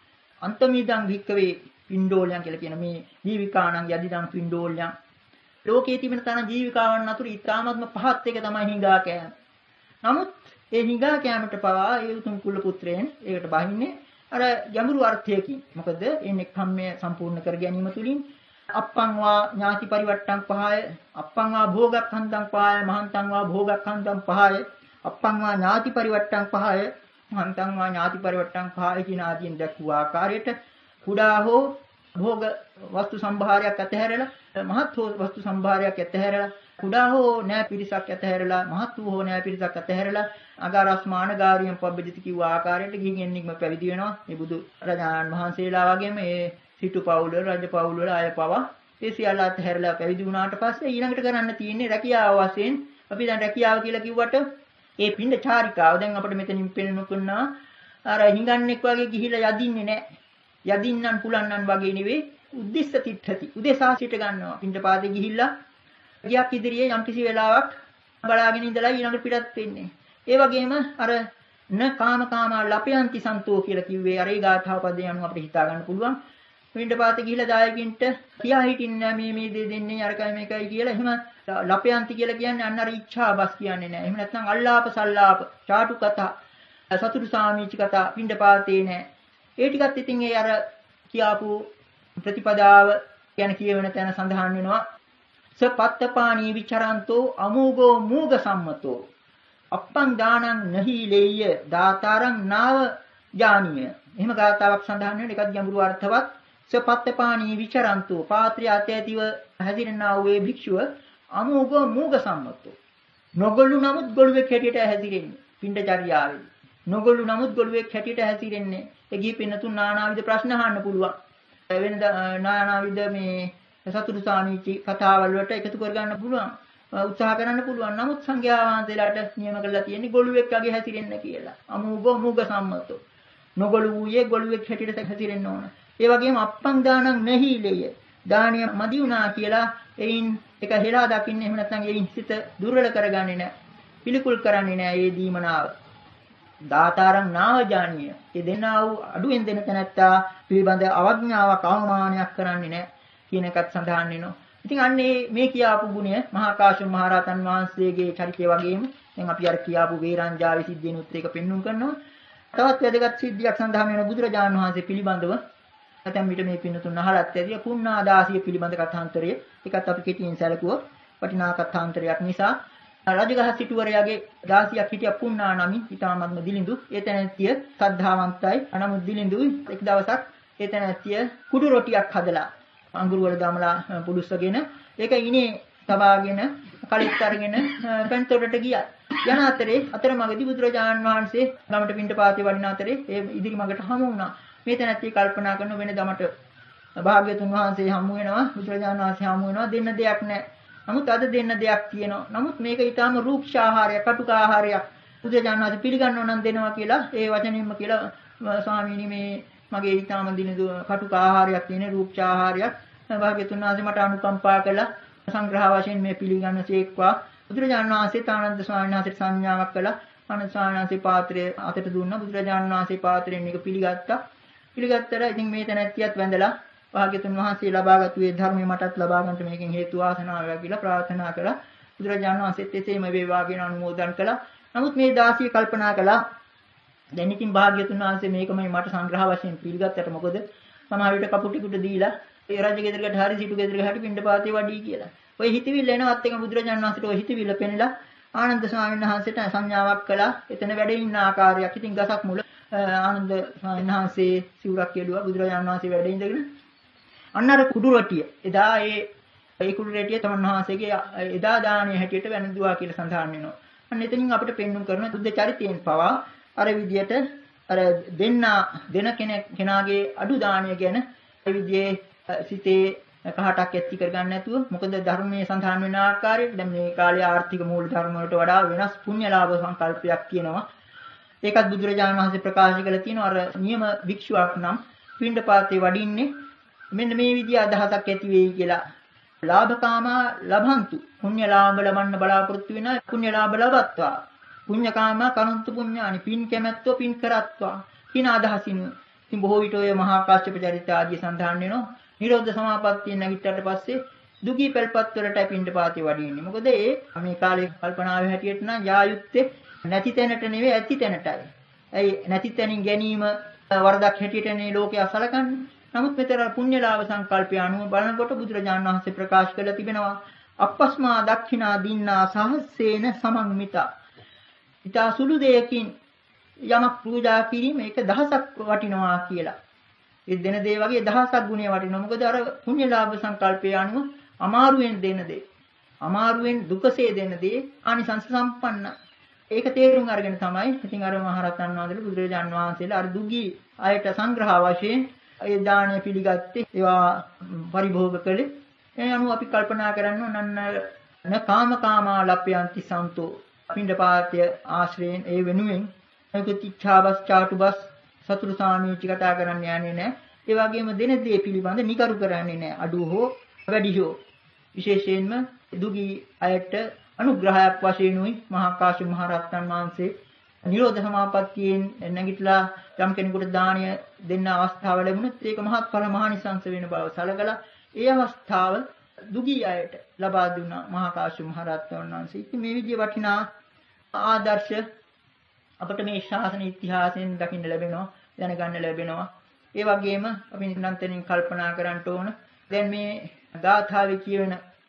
අන්තමීදං භික්කවේ පින්ඩෝලයන් කියලා කියන මේ ජීවිකාණන් යදිදං පින්ඩෝලයන්. ලෝකයේ තිබෙන තන ජීවිකාවන් අතර ඊ타ත්ම පහත් එක තමයි හිඟා කෑම. නමුත් ඒ හිඟා කෑමට පවා ඒ උතුම් කුල පුත්‍රයන් ඒකට බහින්නේ අර ගැඹුරු අර්ථයකින්. මොකද එන්නේ කම්මය සම්පූර්ණ කර ගැනීම තුලින් අප්පං වා ඥාති පරිවට්ටං පහය, අප්පං වා භෝගක්ඛන්දං පහය, මහන්තං වා භෝගක්ඛන්දං පහය, අප්පං වා ඥාති පරිවට්ටං පහය, මහන්තං වා ඥාති පරිවට්ටං පහය කියන ආදීන් දක්වූ ආකාරයට කුඩා හෝ භෝග වස්තු සම්භාරයක් අතහැරලා මහත් හෝ වස්තු සම්භාරයක් අතහැරලා කුඩා හෝ නෑ පිරිසක් අතහැරලා මහත් වූ හෝ නෑ පිරිසක් අතහැරලා අගාරස්මාන ගාරියම් පබ්බජිත කිව්ව ආකාරයට ගිහින් එන්නික්ම පැවිදි වෙනවා. මේ බුදු රජාණන් වහන්සේලා වගේම මේ සිටු පවුල රජ පවුල වල අය පවා ඒ සියල්ල අතහැරලා පැවිදි වුණාට පස්සේ ඊළඟට කරන්න තියෙන්නේ රැකියාව වශයෙන්. අපි දැන් රැකියාව කියලා කිව්වට ඒ පින්ඩ චාරිකාව දැන් අපිට මෙතනින් පෙන්වනවා අර හිඟන්නෙක් වගේ ගිහිලා යදින්නේ නැහැ. යදින්නන් පුලන්නන් වගේ නෙවෙයි උද්දිස්ස තිට්ඨති. උදේසා සිට ගන්නවා. පින්ඩ පාදේ ගිහිල්ලා ගියක් ඉදිරියේ යම්කිසි වෙලාවක් බලාගෙන ඉඳලා ඊළඟට පිටත් වෙන්නේ. ඒ වගේම අර න කාම කාමා ලපයන්ති සන්තෝ කියලා කිව්වේ අර ඒ ගාථා පදේ අනුව අපිට හිතා ගන්න පුළුවන්. පින්ඩ පාතේ ගිහිලා දායකින්ට කියා හිටින්නේ මේ මේ දේ දෙන්නේ අරකයි මේකයි කියලා. එහෙම ලපයන්ති කියලා කියන්නේ අන්න අර ඉච්ඡා බස් කියන්නේ නැහැ. එහෙම නැත්නම් අල්ලාප සල්ලාප චාටු කතා සතුටු සාමීච කතා පින්ඩ පාතේ නැහැ. ඒ ටිකත් ඉතින් ඒ අර කියාපු ප්‍රතිපදාව කියන කියවෙන තැන සඳහන් වෙනවා. සපත්තපාණී විචරන්තෝ අමෝගෝ මූග සම්මතෝ අප්පං දානං නහි ලේය දාතාරං නාව ඥානිය. එහෙම ගාතාවක් සඳහන් වෙන එකත් ගැඹුරු අර්ථවත්. සපත්තපාණී විචරන්තෝ පාත්‍රය අතේතිව හැදිරෙනා වූ භික්ෂුව අමෝගෝ මූග සම්මතෝ නොගොළු නමුත් ගොළුෙක් හැටියට හැදිරෙන්නේ පින්ඩචර්යාවේ. නොගොළු නමුත් ගොළුෙක් හැටියට හැසිරෙන්නේ. ඒ ගිහි පින්නතුන් නානාවිද ප්‍රශ්න අහන්න පුළුවන්. වෙන නානාවිද මේ සතුටු සාමීචි කතාවල් වලට එකතු කරගන්න පුළුවන්. උත්සාහ කරන්න පුළුවන්. නමුත් සංඝයා වහන්සේලාට නියම කරලා තියෙන්නේ ගොළුෙක් වගේ හැසිරෙන්න කියලා. අමෝගෝ මූග සම්මතෝ. නොගොළු වූයේ ගොළුෙක් හැටියට හැසිරෙන්න ඕන. ඒ වගේම අප්පං දානං නැහිලෙය. දානිය මදි වුණා කියලා එයින් එක හෙලා දකින්නේ එහෙම නැත්නම් එයින් සිත දුර්වල කරගන්නේ නැහැ. පිළිකුල් කරන්නේ නැහැ මේ දීමනාව. දාතාරං නාවජානිය. ඒ දෙන්නා වූ අඩුවෙන් දෙන තැනැත්තා පිළිබඳ අවඥාවක් අවමානයක් කරන්නේ නැහැ කියන එකත් සඳහන් වෙනවා. ඉතින් අන්නේ මේ කියාපු ගුණය මහා කාශ්‍යප මහ රහතන් වහන්සේගේ චරිතය වගේම දැන් අපි අර කියාපු වේරංජාවේ සිද්ධියනුත් ඒක පෙන්වුම් කරනවා. තවත් වැදගත් සිද්ධියක් සඳහන් වෙන බුදුරජාණන් වහන්සේ පිළිබඳව නැත්නම් මිට මේ පින්නතුන් අහලත් ඇති පුණ්ණාදාසිය පිළිබඳ කථාන්තරය. ඒකත් අපි කෙටියෙන් සැලකුවොත් වටිනා කථාන්තරයක් නිසා රජගහ සිටුවරයාගේ දාසියක් හිටිය පුණ්ණා නමින් ඊටාමත්ම දිලිඳු. ඒ තැනැත්තිය සද්ධාවන්තයි. අනමුත් දිලිඳුයි. එක් දවසක් ඒ තැනැත්තිය කුඩු රොටියක් හදලා අඟුරු වල දාමලා පුඩුස්සගෙන ඒක ඉනේ තබාගෙන කලිත් අරගෙන පෙන්තොටට ගියා. යන අතරේ අතරමඟදී බුදුරජාණන් වහන්සේ ගමට පින්ඩපාතේ වඩින අතරේ ඒ ඉදිරි මඟට හමු වුණා. මේ තැනැත්තිය කල්පනා කරන වෙන දමට භාග්‍යතුන් වහන්සේ හමු වෙනවා. බුදුරජාණන් වහන්සේ හමු වෙනවා. දෙන්න දෙයක් නැහැ. නමුත් අද දෙන්න දෙයක් තියෙනවා. නමුත් මේක ඊටාම රූක්ෂ ආහාරයක්, කටුක ආහාරයක්. බුදුරජාණන් වහන්සේ පිළිගන්නව නම් දෙනවා කියලා ඒ වචනින්ම කියලා ස්වාමීනි මේ මගේ ඊටාම දින කටුක ආහාරයක් තියෙන රූප ආහාරයක් භාග්‍යතුන් වහන්සේ මට අනුකම්පා කළා සංග්‍රහ වශයෙන් මේ පිළිගන්නසේක්වා බුදුරජාණන් වහන්සේ ආනන්ද ස්වාමීන් වහන්සේට සංඥාවක් කළා ආනන්ද ස්වාමීන් වහන්සේ පාත්‍රය අතට දුන්නා බුදුරජාණන් වහන්සේ පාත්‍රයෙන් මේක පිළිගත්තා පිළිගත්තට ඉතින් මේ තැනැත්තියත් වැඳලා භාග්‍යතුන් වහන්සේ ලබාගත් මේ ධර්මය මටත් ලබා ගන්නට මේකෙන් හේතු වාසනාව වේවා කියලා ප්‍රාර්ථනා කළා බුදුරජාණන් වහන්සේත් එසේම වේවා කියන අනුමෝදන් කළා නමුත් මේ දාසිය කල්පනා කළා දැන් ඉතින් භාග්‍යතුන් වහන්සේ මේකමයි මට සංග්‍රහ වශයෙන් පිළිගත්තට මොකද සමහර විට කපුටි කුට දීලා ඒ රජ ගෙදරකට හරි සිටු ගෙදරකට හරි පින්ඩපාතේ වඩී කියලා. ඔය හිතවිල්ල එනවත් එක බුදුරජාණන් වහන්සේට ඔය හිතවිල්ල පෙන්නලා ආනන්ද ස්වාමීන් වහන්සේට සංඥාවක් කළා. එතන වැඩ ඉන්න ආකාරයක්. ඉතින් ගසක් මුල ආනන්ද ස්වාමීන් වහන්සේ සිවුරක් යදුවා බුදුරජාණන් වහන්සේ වැඩ ඉඳගෙන. අන්න අර කුඩුරටිය. එදා ඒ ඒ කුඩුරටිය තමන් වහන්සේගේ එදා දාණය හැටියට වැළඳුවා කියලා සඳහන් වෙනවා. අන්න එතනින් අපිට පෙන්වුම් කරන බුද්ධ චරිතයෙන් පවා අර විදියට අර දෙන්න දෙන කෙනෙක් කෙනාගේ අඩු දාණය ගැන ඒ විදිහේ සිතේ කහටක් ඇති කරගන්න නැතුව මොකද ධර්මයේ සඳහන් වෙන ආකාරයට දැන් මේ කාලේ ආර්ථික මූල ධර්ම වලට වඩා වෙනස් පුණ්‍ය ලාභ සංකල්පයක් තියෙනවා. ඒකත් බුදුරජාණන් වහන්සේ ප්‍රකාශ කළා තියෙනවා අර නියම භික්ෂුවක් නම් පින්ඩපාතේ වඩින්නේ මෙන්න මේ විදිහ අදහසක් ඇති වෙයි කියලා. ලාභකාමා ලබන්තු පුණ්‍ය ලාභ ලබන්න බලාපොරොත්තු වෙන පුණ්‍ය ලාභ ලබත්වා. පුඤ්ඤකාමා කරුන්තු පුඤ්ඤානි පින් කැමැත්තෝ පින් කරත්වා. කින අදහසින් ඉතින් බොහෝ විට ඔය මහා කාශ්‍යප චරිත ආදී සඳහන් වෙනවා. නිරෝධ සමාපත්තිය නැගිට්ටට පස්සේ දුගී පෙල්පත් වලට පින්ඩපාතේ වඩින්නේ. මොකද ඒ මේ කාලේ කල්පනාවේ හැටියට නම් යායුත්තේ නැති තැනට නෙවෙයි ඇති තැනටයි. ඒ නැති තැනින් ගැනීම වරදක් හැටියටනේ ලෝකයා සලකන්නේ. නමුත් මෙතන පුණ්‍යලාභ සංකල්පය අනුව බලනකොට බුදුරජාණන් වහන්සේ ප්‍රකාශ කළ තිබෙනවා අපස්මා දක්ඛිනා දින්නා සහස්සේන සමන්විතා. ඊට සුළු දෙයකින් යමක් පූජා කිරීම ඒක දහසක් වටිනවා කියලා. ඒ දෙන දේ වගේ දහසක් ගුණය වටිනවා. මොකද අර පුණ්‍යලාභ සංකල්පය අනුව අමාරුවෙන් දෙන දේ. අමාරුවෙන් දුකසේ දෙන දේ ආනිසංස සම්පන්න. ඒක තේරුම් අරගෙන තමයි ඉතින් අර මහරහතන් වහන්සේලා බුදුරජාන් වහන්සේලා අර දුගී අයට සංග්‍රහ වශයෙන් ඒ දාණය පිළිගත්තේ ඒවා පරිභෝග කළේ. ඒ අනුව අපි කල්පනා කරන්න නන්න න කාම කාමා ලප්පයන්ති සන්තෝ පින්ඩපාතය ආශ්‍රයෙන් ඒ වෙනුවෙන් ඒක තිච්ඡාබස් චාටුබස් සතුරු සාමීචි කතා කරන්න යන්නේ නැහැ. ඒ වගේම දෙන දේ පිළිබඳ නිකරු කරන්නේ නැහැ. අඩු හෝ වැඩි හෝ විශේෂයෙන්ම දුගී අයට අනුග්‍රහයක් වශයෙන් උයි මහා කාශ්‍යප මහ රහතන් වහන්සේ නිරෝධ සමාපත්තියෙන් නැගිටලා යම් කෙනෙකුට දාණය දෙන්න අවස්ථාව ලැබුණොත් ඒක මහත්ඵල මහානිසංස වෙන බව සලකලා ඒ අවස්ථාව දුගී අයට ලබා දුන්නා මහා කාශ්‍යප මහ රහතන් වහන්සේ. ඉතින් මේ විදිහේ වටිනා ආදර්ශ අපිට මේ ශාසන ඉතිහාසයෙන් දකින්න ලැබෙනවා දැනගන්න ලැබෙනවා. ඒ වගේම අපි නිරන්තරයෙන් කල්පනා කරන්න ඕන දැන් මේ ගාථාවේ කියවෙන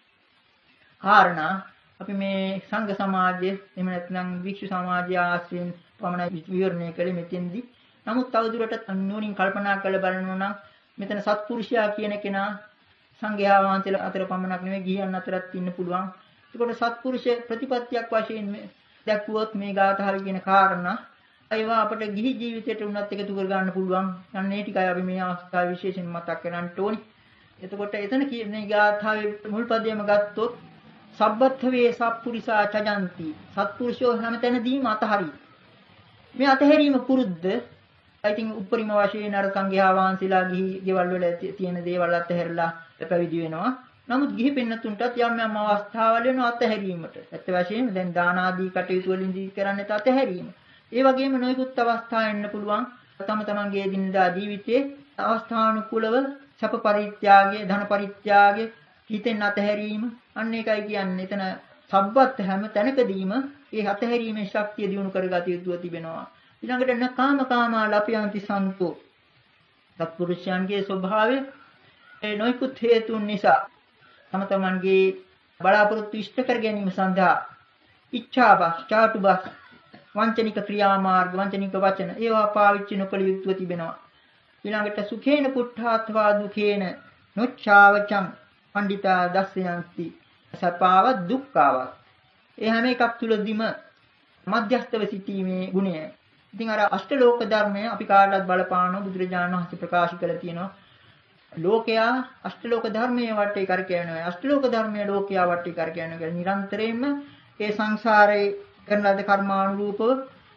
කාරණා අපි මේ සංඝ සමාජයේ එහෙම නැත්නම් වික්ෂු සමාජය ආශ්‍රයෙන් පමණයි විවරණය කළේ මෙතෙන්දී. නමුත් තවදුරටත් නුවණින් කල්පනා කරලා බලනවා නම් මෙතන සත්පුරුෂයා කියන කෙනා සංඝයා වහන්සේලා අතර පමණක් නෙවෙයි ගිහියන් අතරත් ඉන්න පුළුවන්. ඒකට සත්පුරුෂ ප්‍රතිපත්තියක් වශයෙන් දැක්වුවොත් මේ ගාථාවේ කියන කාරණා ඒවා අපිට ගිහි ජීවිතයට උනත් එකතු කර ගන්න පුළුවන්. අන්න ඒ ටිකයි අපි මේ අවස්ථාවේ විශේෂයෙන් මතක් කරගන්න ඕනේ. එතකොට එතන කියන්නේ ගාථාවේ මුල් පදයම ගත්තොත් සබ්බත්ථවේ සත්පුරිසා චජಂತಿ සත්පුරුෂෝ හැමතැනදීම අතහරි. මේ අතහැරීම පුරුද්ද ඉතින් උපරිම වශයෙන් අර සංඝයා වහන්සේලා ගිහි ගෙවල් වල තියෙන දේවල් අතහැරලා පැවිදි වෙනවා. නමුත් ගිහි පින්නතුන්ටත් යම් යම් අවස්ථාවල වෙන අතහැරීමට. ඇත්ත වශයෙන්ම දැන් දාන ආදී කටයුතු වලින් දී කරන්නේ අතහැරීම. ඒ වගේම නොයෙකුත් අවස්ථා එන්න පුළුවන් තම තමන්ගේ දිනදා ජීවිතයේ අවස්ථානුකූලව සප පරිත්‍යාගය, ධන පරිත්‍යාගය, හිතෙන් අතහැරීම අන්න ඒකයි කියන්නේ. එතන සබ්බත් හැම තැනකදීම ඒ අතහැරීමේ ශක්තිය දිනු කරගත යුතුව තිබෙනවා. ඊළඟට නකාම කාමා ලප්පයන්ති සන්තෝ සත්පුරුෂයන්ගේ ස්වභාවය ඒ නොයෙකුත් හේතුන් නිසා තම තමන්ගේ බලාපොරොත්තු ඉෂ්ට කර ගැනීම සඳහා ඉච්ඡාබස් චාටුබස් වංචනික ක්‍රියාමාර්ග වංචනික වචන ඒවා පාවිච්චි නොකළ යුතුව තිබෙනවා. ඊළඟට සුඛේන පුට්ඨාත්වා දුඛේන නොච්ඡාවචං පණ්ඩිතා දස්සයන්ති සපාව දුක්ඛාව. ඒ හැම එකක් තුලදීම මධ්‍යස්තව සිටීමේ ගුණය. ඉතින් අර අෂ්ටලෝක ධර්මය අපි කාටවත් බලපානෝ බුදුරජාණන් වහන්සේ ප්‍රකාශ කළ තියෙනවා. ලෝකයා අෂ්ටලෝක ධර්මයේ වටේ කරකැවෙනවා. අෂ්ටලෝක ධර්මයේ ලෝකයා වටේ කරකැවෙනවා. නිරන්තරයෙන්ම ඒ සංසාරේ කරන ලද කර්මානුරූපව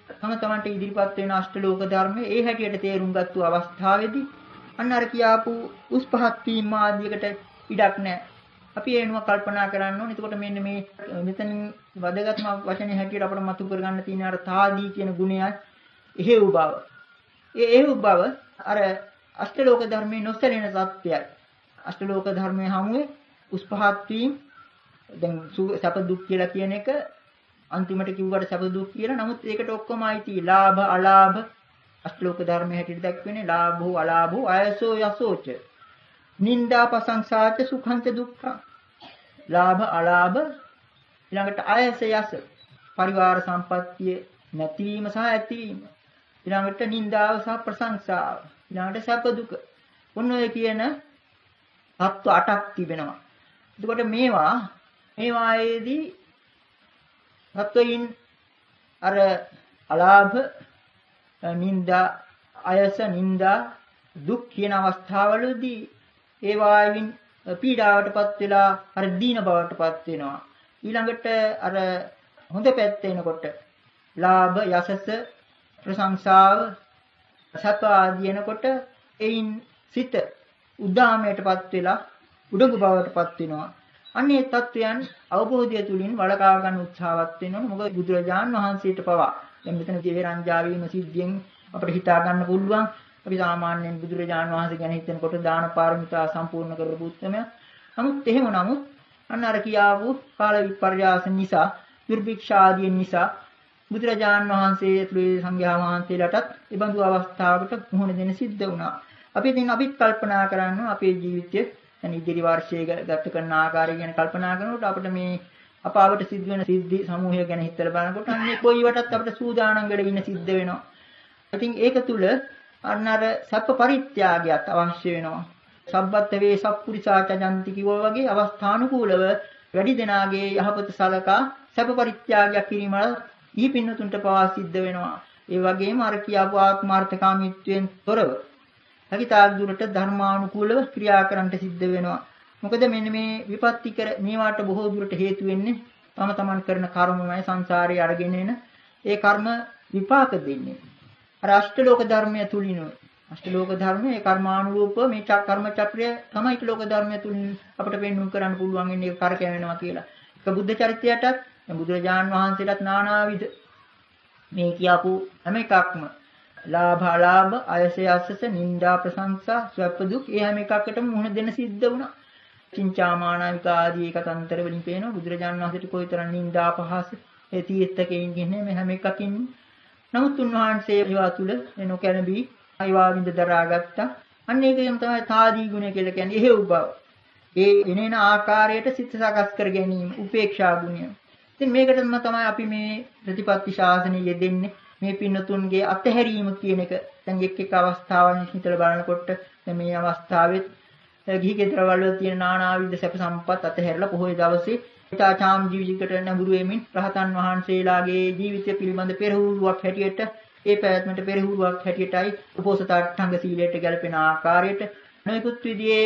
තම තමන්ට ඉදිරිපත් වෙන අෂ්ටලෝක ධර්මයේ ඒ හැටියට තේරුම් ගත්තු අවස්ථාවේදී අන්න අර කියාපු උස් පහත් වීම ආදියකට ඉඩක් නැහැ. අපි ඒනුව කල්පනා කරන්න ඕනේ. එතකොට මෙන්න මේ මෙතනින් වැදගත්ම වචනේ හැටියට අපිට මතු කරගන්න තියෙන අර තාදී කියන ගුණයයි එහෙව් බව. ඒ එහෙව් බව අර අෂ්ටලෝක ධර්මයේ නොසැලෙන සත්‍යයයි. අෂ්ටලෝක ධර්මයේ හැමුවේ උස් පහත් වීම දැන් සැප දුක් කියලා කියන එක අන්තිමට කිව්වට සැප දුක් කියලා. නමුත් ඒකට ඔක්කොම අයිති ලාභ අලාභ අෂ්ටලෝක ධර්මයේ හැටියට දැක්වෙන්නේ ලාභෝ අලාභෝ අයසෝ යසෝච නින්දා ප්‍රශංසාච සුඛංච දුක්ඛං. ලාභ අලාභ ඊළඟට අයස යස පරිවාර සම්පත්තිය නැතිවීම සහ ඇතිවීම. ඊළඟට නින්දාව සහ ප්‍රශංසාව. ඊළඟට සැප දුක. ඔන්න ඔය කියන තත්ත්ව අටක් තිබෙනවා. එතකොට මේවා මේවායේදී තත්වයින් අර අලාභ නින්දා අයස නින්දා දුක් කියන අවස්ථාවවලදී ඒ වායින් පීඩාවටපත් වෙලා අර දීන බවටපත් වෙනවා. ඊළඟට අර හොඳ පැත්ත එනකොට ලාභ යසස ප්‍රශංසාව සත්‍ය ආදී එනකොට එයින් සිත උදාමයටපත් වෙලා උඩඟු බවටපත් වෙනවා. අන්නේ තත්වයන් අවබෝධය තුලින් වළකා ගන්න උත්සාහවත් වෙනවා. මොකද බුදුරජාන් වහන්සේට පවා දැන් මෙතන ජීවරංජා වීම සිද්ධියෙන් අපිට හිතා ගන්න පුළුවන්. අපි සාමාන්‍යයෙන් බුදුරජාන් වහන්සේ ගැන හිතනකොට දාන පාරමිතා සම්පූර්ණ කරපු උත්මය. නමුත් එහෙම නමුත් අන්න අර කියාවු කාල විපර්යාස නිසා දුර්භික්ෂාදී නිසා බුදුරජාන් වහන්සේ ඇතුළේ සංඝයා වහන්සේලාටත් ඒ බඳු අවස්ථාවකට මුහුණ දෙන්න සිද්ධ වුණා. අපි ඉතින් අපිත් කල්පනා කරන්න අපේ ජීවිතයේ දැන් ඉදිරි වර්ෂයේ ගත කරන ආකාරය ගැන කල්පනා කරනකොට අපිට මේ අපාවට සිද්ධ වෙන සිද්ධි සමූහය ගැන හිතලා බලනකොට අන්නේ කොයි වටත් අපිට සූදානම් වෙලා ඉන්න සිද්ධ වෙනවා. ඉතින් ඒක තුල අන්න අර සප්ප පරිත්‍යාගයත් අවශ්‍ය වෙනවා. සබ්බත් වේ සප්පුරිසාච ජන්ති කිව්වා වගේ අවස්ථානුකූලව වැඩි දෙනාගේ යහපත සලකා සප්ප පරිත්‍යාගයක් කිරීම ඊ පින්නතුන්ට පවා සිද්ධ වෙනවා. ඒ වගේම අර කියාපු ආත්මාර්ථකාමීත්වයෙන් තොරව හැකිතාක් දුරට ධර්මානුකූලව ක්‍රියා කරන්නට සිද්ධ වෙනවා. මොකද මෙන්න මේ විපත්ති කර මේවාට බොහෝ දුරට හේතු වෙන්නේ තම තමන් කරන කර්මමයි සංසාරේ අරගෙන එන ඒ කර්ම විපාක දෙන්නේ. අර අෂ්ටලෝක ධර්මය තුලිනු අෂ්ටලෝක ධර්මයේ කර්මානුරූප මේ කර්ම චක්‍රය තමයි ලෝක ධර්මය තුලින් අපිට පෙන්වන්න කරන්න පුළුවන් වෙන්නේ කරකැවෙනවා කියලා. ඒක බුද්ධ චරිතයටත් බුදුරජාන් වහන්සේටත් නානාවිද මේ කියපු හැම එකක්ම ලාභ අලාභ අයස යසස නිന്ദා ප්‍රශංසා සැප දුක් ඒ හැම එකකටම මුහුණ දෙන්න සිද්ධ වුණා. චින්චාමානාවික ආදී කතන්තර වලින් පේනවා බුදුරජාණන් වහන්සේට කොයිතරම් නිന്ദා පහස ඒ තීර්ථකෙයින් කියන්නේ මේ හැම එකකින්. නමුත් උන්වහන්සේ ඒවා තුල එනොකැනබී ඒවා විඳ දරාගත්තා. අන්න ඒකෙන් තමයි තාදී ගුණය කියලා කියන්නේ. එහෙව් බව. ඒ එනේන ආකාරයට සිත සකස් කර ගැනීම උපේක්ෂා ගුණය. ඉතින් මේකටම තමයි අපි මේ ප්‍රතිපත්ති ශාසනය යෙදෙන්නේ. මේ පින්නතුන්ගේ අතහැරීම කියන එක දැන් එක් එක් අවස්ථාවන් හිතලා බලනකොට දැන් මේ අවස්ථාවෙත් ගිහි ගෙදරවල තියෙන නානාවිද සැප සම්පත් අතහැරලා පොහොය දවසේ ඊටාචාම් ජීවිතයකට නැඹුරු වෙමින් රහතන් වහන්සේලාගේ ජීවිතය පිළිබඳ පෙරහුරුවක් හැටියට ඒ පැවැත්මට පෙරහුරුවක් හැටියටයි උපෝසත අට්ඨංග සීලයට ගැලපෙන ආකාරයට නොයෙකුත් විදිහේ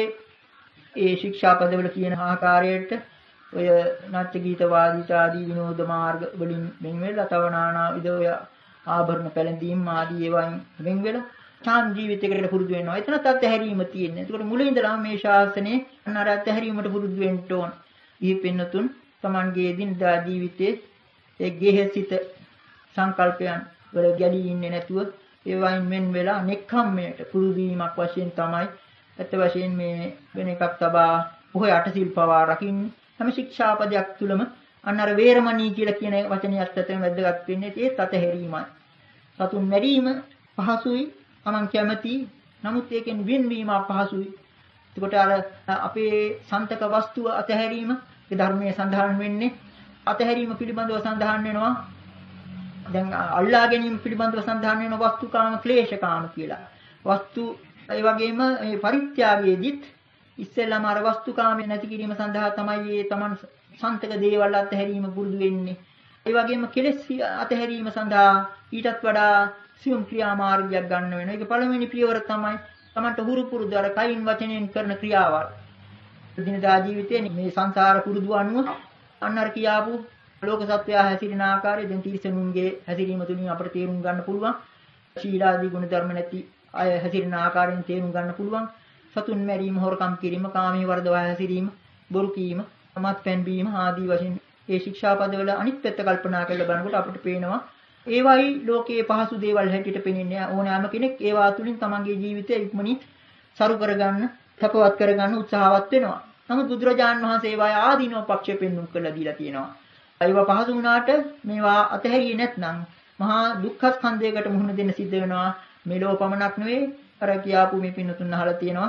ඒ ශික්ෂාපදවල කියන ආකාරයට ඔය නාට්‍ය ගීත වාදිත ආදී විනෝද මාර්ග වලින් මෙන් වෙලා තව නානාවිද ඔය ආභරණ පැලඳීම් ආදී ඒවායින් වෙන් වෙලා ඡාම් ජීවිතයකට පුරුදු වෙනවා. එතනත් අත්හැරීම තියෙනවා. ඒකට මුලින් ඉඳලා මේ ශාසනයේ අන්නර අත්හැරීමට පුරුදු වෙන්න ඕන. ඊ පින්නතුන් Tamanගේ දිනදා ජීවිතයේ ඒ ගෙහෙසිත සංකල්පයන් වල ගැලී ඉන්නේ නැතුව ඒවායින් මෙන් වෙලා නෙක්ඛම්මයට පුරුදු වීමක් වශයෙන් තමයි ඇත්ත වශයෙන් මේ වෙන එකක් තබා පොහොය අටසිල් පවා රකින්නේ. හැම ශික්ෂාපදයක් තුලම අන්නර වේරමණී කියලා කියන වචනයත් අතරින් වැදගත් වෙන්නේ ඒත් අතහැරීමයි. සතුන් මැරීම පහසුයි, Taman කැමති. නමුත් ඒකෙන් වෙන්වීම අපහසුයි. එතකොට අර අපේ සන්තක වස්තුව අතහැරීම ඒ ධර්මයේ සඳහන් වෙන්නේ අතහැරීම පිළිබඳව සඳහන් වෙනවා. දැන් අල්ලා ගැනීම පිළිබඳව සඳහන් වෙන වස්තුකාම ක්ලේශකාම කියලා. වස්තු ඒ වගේම මේ පරිත්‍යාගයේදීත් ඉස්සෙල්ලාම අර වස්තුකාමයේ නැති කිරීම සඳහා තමයි මේ Taman සන්තක දේවල් අතහැරීම පුරුදු වෙන්නේ. ඒ වගේම කෙලෙස් අතහැරීම සඳහා ඊටත් වඩා සියුම් ක්‍රියා මාර්ගයක් ගන්න වෙනවා. ඒක පළවෙනි පියවර තමයි තමන්ට හුරු පුරුදු අර කයින් වචනෙන් කරන ක්‍රියාවල්. දිනදා ජීවිතයේ මේ සංසාර පුරුදු අනුව අන්නර කියාපු ලෝක සත්වයා හැසිරෙන ආකාරය දැන් තිරිසනුන්ගේ හැසිරීම තුලින් අපිට තේරුම් ගන්න පුළුවන්. ශීලාදී ගුණ ධර්ම නැති අය හැසිරෙන ආකාරයෙන් තේරුම් ගන්න පුළුවන්. සතුන් මැරීම, හොරකම් කිරීම, කාමී වර්ධව හැසිරීම, බොරු කීම, මත්පැන් බීම ආදී වශයෙන් ඒ ශික්ෂාපදවල අනිත් පැත්ත කල්පනා කරලා බලනකොට අපිට පේනවා ඒවයි ලෝකයේ පහසු දේවල් හැටියට පෙනෙන්නේ ඕනෑම කෙනෙක් ඒවා තුලින් තමන්ගේ ජීවිතය ඉක්මනින් සරු කරගන්න, තපවත් කරගන්න උත්සාහවත් වෙනවා. නමුත් බුදුරජාන් වහන්සේ ඒවා ආදීනව පක්ෂය පෙන්වුම් කරලා දීලා තියෙනවා. ඒවා පහසු වුණාට මේවා අතහැරියේ නැත්නම් මහා දුක්ඛ ස්කන්ධයකට මුහුණ දෙන්න සිද්ධ වෙනවා. මෙලෝ පමණක් නෙවෙයි අර කියාපු මේ පින්නතුන් අහලා තියෙනවා.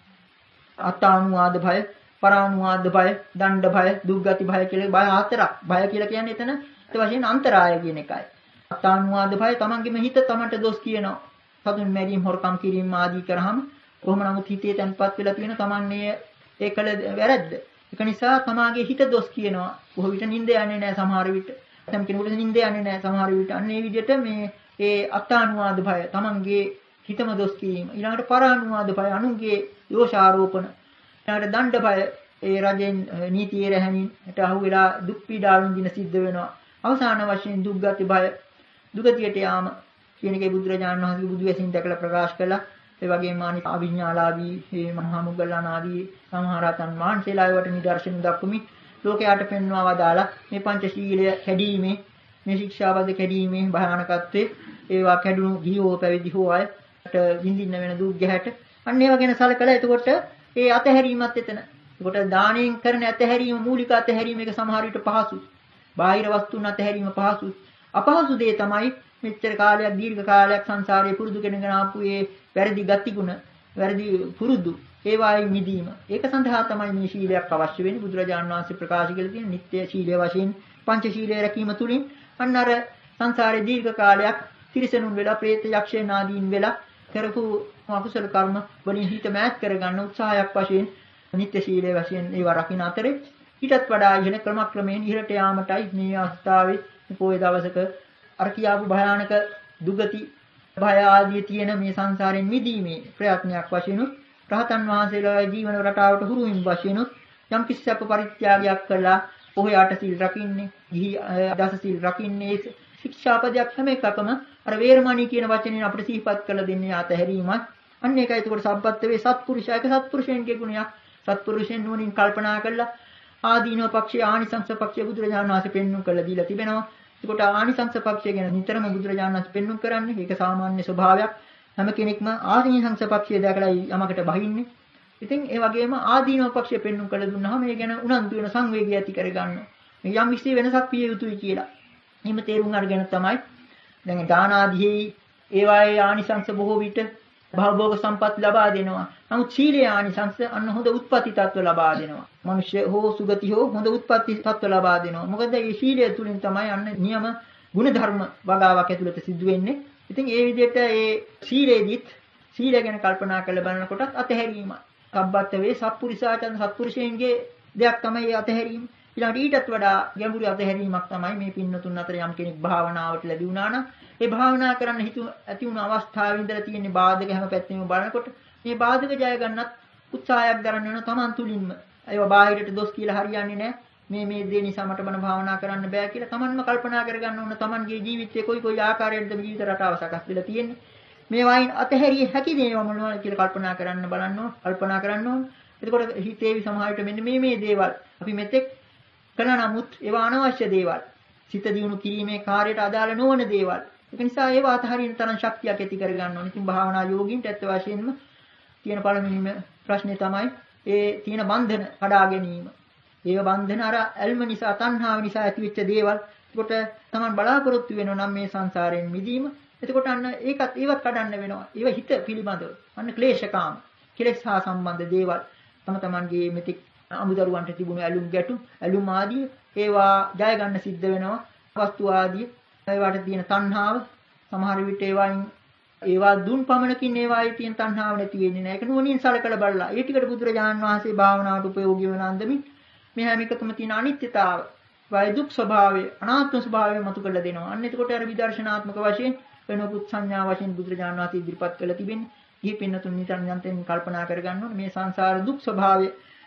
අත්තානුවාද භය, පරානුවාද භය, දණ්ඩ භය, දුක්ගති භය කියලා භය හතරක්. භය කියලා කියන්නේ එතන ඒ වශයෙන් අන්තරාය කියන එකයි. අත්තානුවාද භය තමන්ගේම හිත තමන්ට දොස් කියනවා. සතුන් මැරීම, හොරකම් කිරීම ආදී කරාම කොහොම නමුත් හිතේ තැන්පත් වෙලා තියෙන තමන්නේ ඒකල වැරද්ද. ඒක නිසා තමාගේ හිත දොස් කියනවා. බොහෝ විට නිින්ද යන්නේ නැහැ සමහර විට. නැත්නම් කෙනෙකුට නිින්ද යන්නේ නැහැ සමහර විට. අන්න ඒ විදිහට මේ ඒ අත්තානුවාද භය තමන්ගේ හිතම දොස් කීම. ඊළඟට පරානුවාද භය අනුන්ගේ දෝෂාරෝපණ. ඊළඟට දණ්ඩ භය ඒ රජෙන් නීතියේ රැහැනින්ට අහුවෙලා දුක් පීඩා විඳින සිද්ධ වෙනවා. අවසාන වශයෙන් දුක්ගති භය දුගතියට යාම කියන එකේ බුදුරජාණන් වහන්සේ බුදු වැසින් දැකලා ප්‍රකාශ කළා. ඒ වගේම අනිත් අවිඥාලාභී මේ මහා මුගලන් ආදී සමහරතන් වහන්සේලා ඒවට නිදර්ශන දක්වමින් ලෝකයට පෙන්වවා වදාලා මේ පංචශීලය කැඩීමේ මේ ශික්ෂාපද කැඩීමේ භයානකත්වයේ ඒවා කැඩුණු ගිහියෝ පැවිදි හෝ අයට විඳින්න වෙන දුක් ගැහැට අන්න ඒවා ගැන සැලකලා එතකොට ඒ අතහැරීමත් එතන. එතකොට දාණයෙන් කරන අතහැරීම මූලික අතහැරීම එක සමහර විට පහසු. බාහිර වස්තුන් අතහැරීම පහසු. අපහසු දේ තමයි මෙච්චර කාලයක් දීර්ඝ කාලයක් සංසාරයේ පුරුදු කෙනගෙන ආපු ඒ වැරදි ගතිගුණ, වැරදි පුරුදු ඒවායි නිදීම. ඒක සඳහා තමයි මේ ශීලයක් අවශ්‍ය වෙන්නේ. බුදුරජාණන් වහන්සේ ප්‍රකාශ කළ තියෙන නිත්‍ය ශීලය වශයෙන් පංච ශීලය රැකීම තුලින් අන්න අර සංසාරයේ දීර්ඝ කාලයක් තිරිසනුන් වෙලා, പ്രേත යක්ෂයන් ආදීන් වෙලා කරපු අකුසල කර්ම වලින් හිත මෑත් කරගන්න උත්සාහයක් වශයෙන් නිත්‍ය ශීලය වශයෙන් ඒවා රකින්න අතරේ ඊටත් වඩා ඉහළ ක්‍රමක්‍රමයෙන් ඉහළට යාමටයි මේ අවස්ථාවේ පොයේ දවසක අර කියාපු භයානක දුගති භය ආදී තියෙන මේ සංසාරයෙන් මිදීමේ ප්‍රයත්නයක් වශයෙන් රහතන් වහන්සේලාගේ ජීවන රටාවට හුරු වීම වශයෙන් යම් කිසි අප පරිත්‍යාගයක් කළා පොහේ අට සීල් රකින්නේ, ගිහි දස සීල් රකින්නේ, ශික්ෂාපදයක් හැම එකකම අර වේරමණී කියන වචනයෙන් අපිට සිහිපත් කරලා දෙන්නේ ආතහැරීමත්. අන්න ඒකයි ඒකට සම්පත්ත වේ සත්පුරුෂයක සත්පුරුෂයන්ගේ ගුණයක්. සත්පුරුෂයන් නුවණින් කල්පනා කළා ආදීනව පක්ෂය ආනිසංස පක්ෂය බුදුරජාණන් වහන්සේ පෙන්වුම් කළා දීලා තිබෙනවා. ඒකට ආනිසංස පක්ෂය ගැන නිතරම බුදුරජාණන් වහන්සේ පෙන්වුම් කරන්නේ. ඒක සාමාන්‍ය ස්වභාවයක්. හැම කෙනෙක්ම ආනිසංස පක්ෂය දැකලා යමකට බහින්නේ. ඉතින් ඒ වගේම ආදීනව පක්ෂය පෙන්වුම් කළ දුන්නාම මේ ගැන උනන්දු වෙන සංවේගය ඇති කරගන්නවා. මේ යම් කිසි වෙනසක් පිය යුතුයි කියලා. එහෙම තේරුම් අරගෙන තමයි දැන් දාන ආදී ඒවායේ ආනිසංස බොහෝ විට භවභෝග සම්පත් ලබා දෙනවා. නමුත් සීලේ ආනිසංස අන්න හොඳ උත්පත්ති තත්ත්ව ලබා දෙනවා. මිනිස්ය හෝ සුගති හෝ හොඳ උත්පත්ති තත්ත්ව ලබා දෙනවා. මොකද මේ සීලය තුලින් තමයි අන්න නියම ගුණ ධර්ම වගාවක් ඇතුළත සිදු වෙන්නේ. ඉතින් ඒ විදිහට ඒ සීලේදිත් සීලය ගැන කල්පනා කරලා බලනකොට අතහැරීම. සබ්බත් වේ සත්පුරුෂාචන් සත්පුරුෂයන්ගේ දෙයක් තමයි ඒ අතහැරීම. ඊළඟට ඊටත් වඩා ගැඹුරු අතහැරීමක් තමයි මේ පින්නතුන් අතර යම් කෙනෙක් භාවනාවට ලැබි වුණා නම් ඒ භාවනා කරන්න හිතු ඇති වුණ අවස්ථාවේ ඉඳලා තියෙන බාධක හැම පැත්තෙම බලනකොට මේ බාධක ජය ගන්නත් උත්සාහයක් දරන්න වෙන තමන් තුලින්ම. ඒවා බාහිරට දොස් කියලා හරියන්නේ නැහැ. මේ මේ දේ නිසා මට බන භාවනා කරන්න බෑ කියලා තමන්ම කල්පනා කරගන්න ඕන. තමන්ගේ ජීවිතයේ කොයි කොයි ආකාරයකටද ජීවිත රටාව සකස් වෙලා තියෙන්නේ. මේ වයින් අතහැරිය හැකි දේවල් මොනවද කියලා කල්පනා කරන්න බලන්න ඕන. කල්පනා කරන්න ඕන. එතකොට හිතේවි සමාහයට මෙන්න මේ මේ දේවල් අපි මෙතෙක් කළ නමුත් ඒවා අනවශ්‍ය දේවල්. සිත දියුණු කිරීමේ කාර්යයට අදාළ නොවන දේවල්. ඒක නිසා ඒවා අතහරින්න තරම් ශක්තියක් ඇති කරගන්න ඕනේ. ඉතින් භාවනා යෝගීන්ට ඇත්ත වශයෙන්ම තියෙන පළවෙනිම ප්‍රශ්නේ තමයි ඒ තියෙන බන්ධන කඩා ගැනීම. ඒ බන්ධන අර ඇල්ම නිසා, තණ්හාව නිසා ඇතිවෙච්ච දේවල්. ඒකට තමයි බලාපොරොත්තු වෙනවා නම් මේ සංසාරයෙන් මිදීම. එතකොට අන්න ඒකත් ඒවත් කඩන්න වෙනවා. ඒව හිත පිළිබඳව. අන්න ක්ලේශකාම. කෙලෙස් හා සම්බන්ධ දේවල්. තම තමන්ගේ මෙතික් අමුදරුවන්ට තිබුණු ඇලුම් ගැටුම්, ඇලුම් ආදී ඒවා ජය ගන්න සිද්ධ වෙනවා. වස්තු ආදී ඒවට තියෙන තණ්හාව සමහර විට ඒවායින් ඒවා දුන් පමණකින් ඒවායේ තියෙන තණ්හාව නැති වෙන්නේ නැහැ. ඒක නුවණින් සලකලා බලලා. ඒ ටිකට බුදුරජාණන් වහන්සේ භාවනාවට උපයෝගී වන අන්දමින් මේ හැම එකකම තියෙන අනිත්‍යතාව, වය දුක් ස්වභාවය, අනාත්ම ස්වභාවය මතු කරලා දෙනවා. අන්න එතකොට අර විදර්ශනාත්මක වශයෙන් වෙනකුත් සංඥා වශයෙන් බුදුරජාණන් වහන්සේ ඉදිරිපත් කළා තිබෙන්නේ. ඊ පින්නතුන් නිතරම යන්තම් කල්පනා කරගන්න ඕනේ මේ සංසාර දුක් ස්වභාවය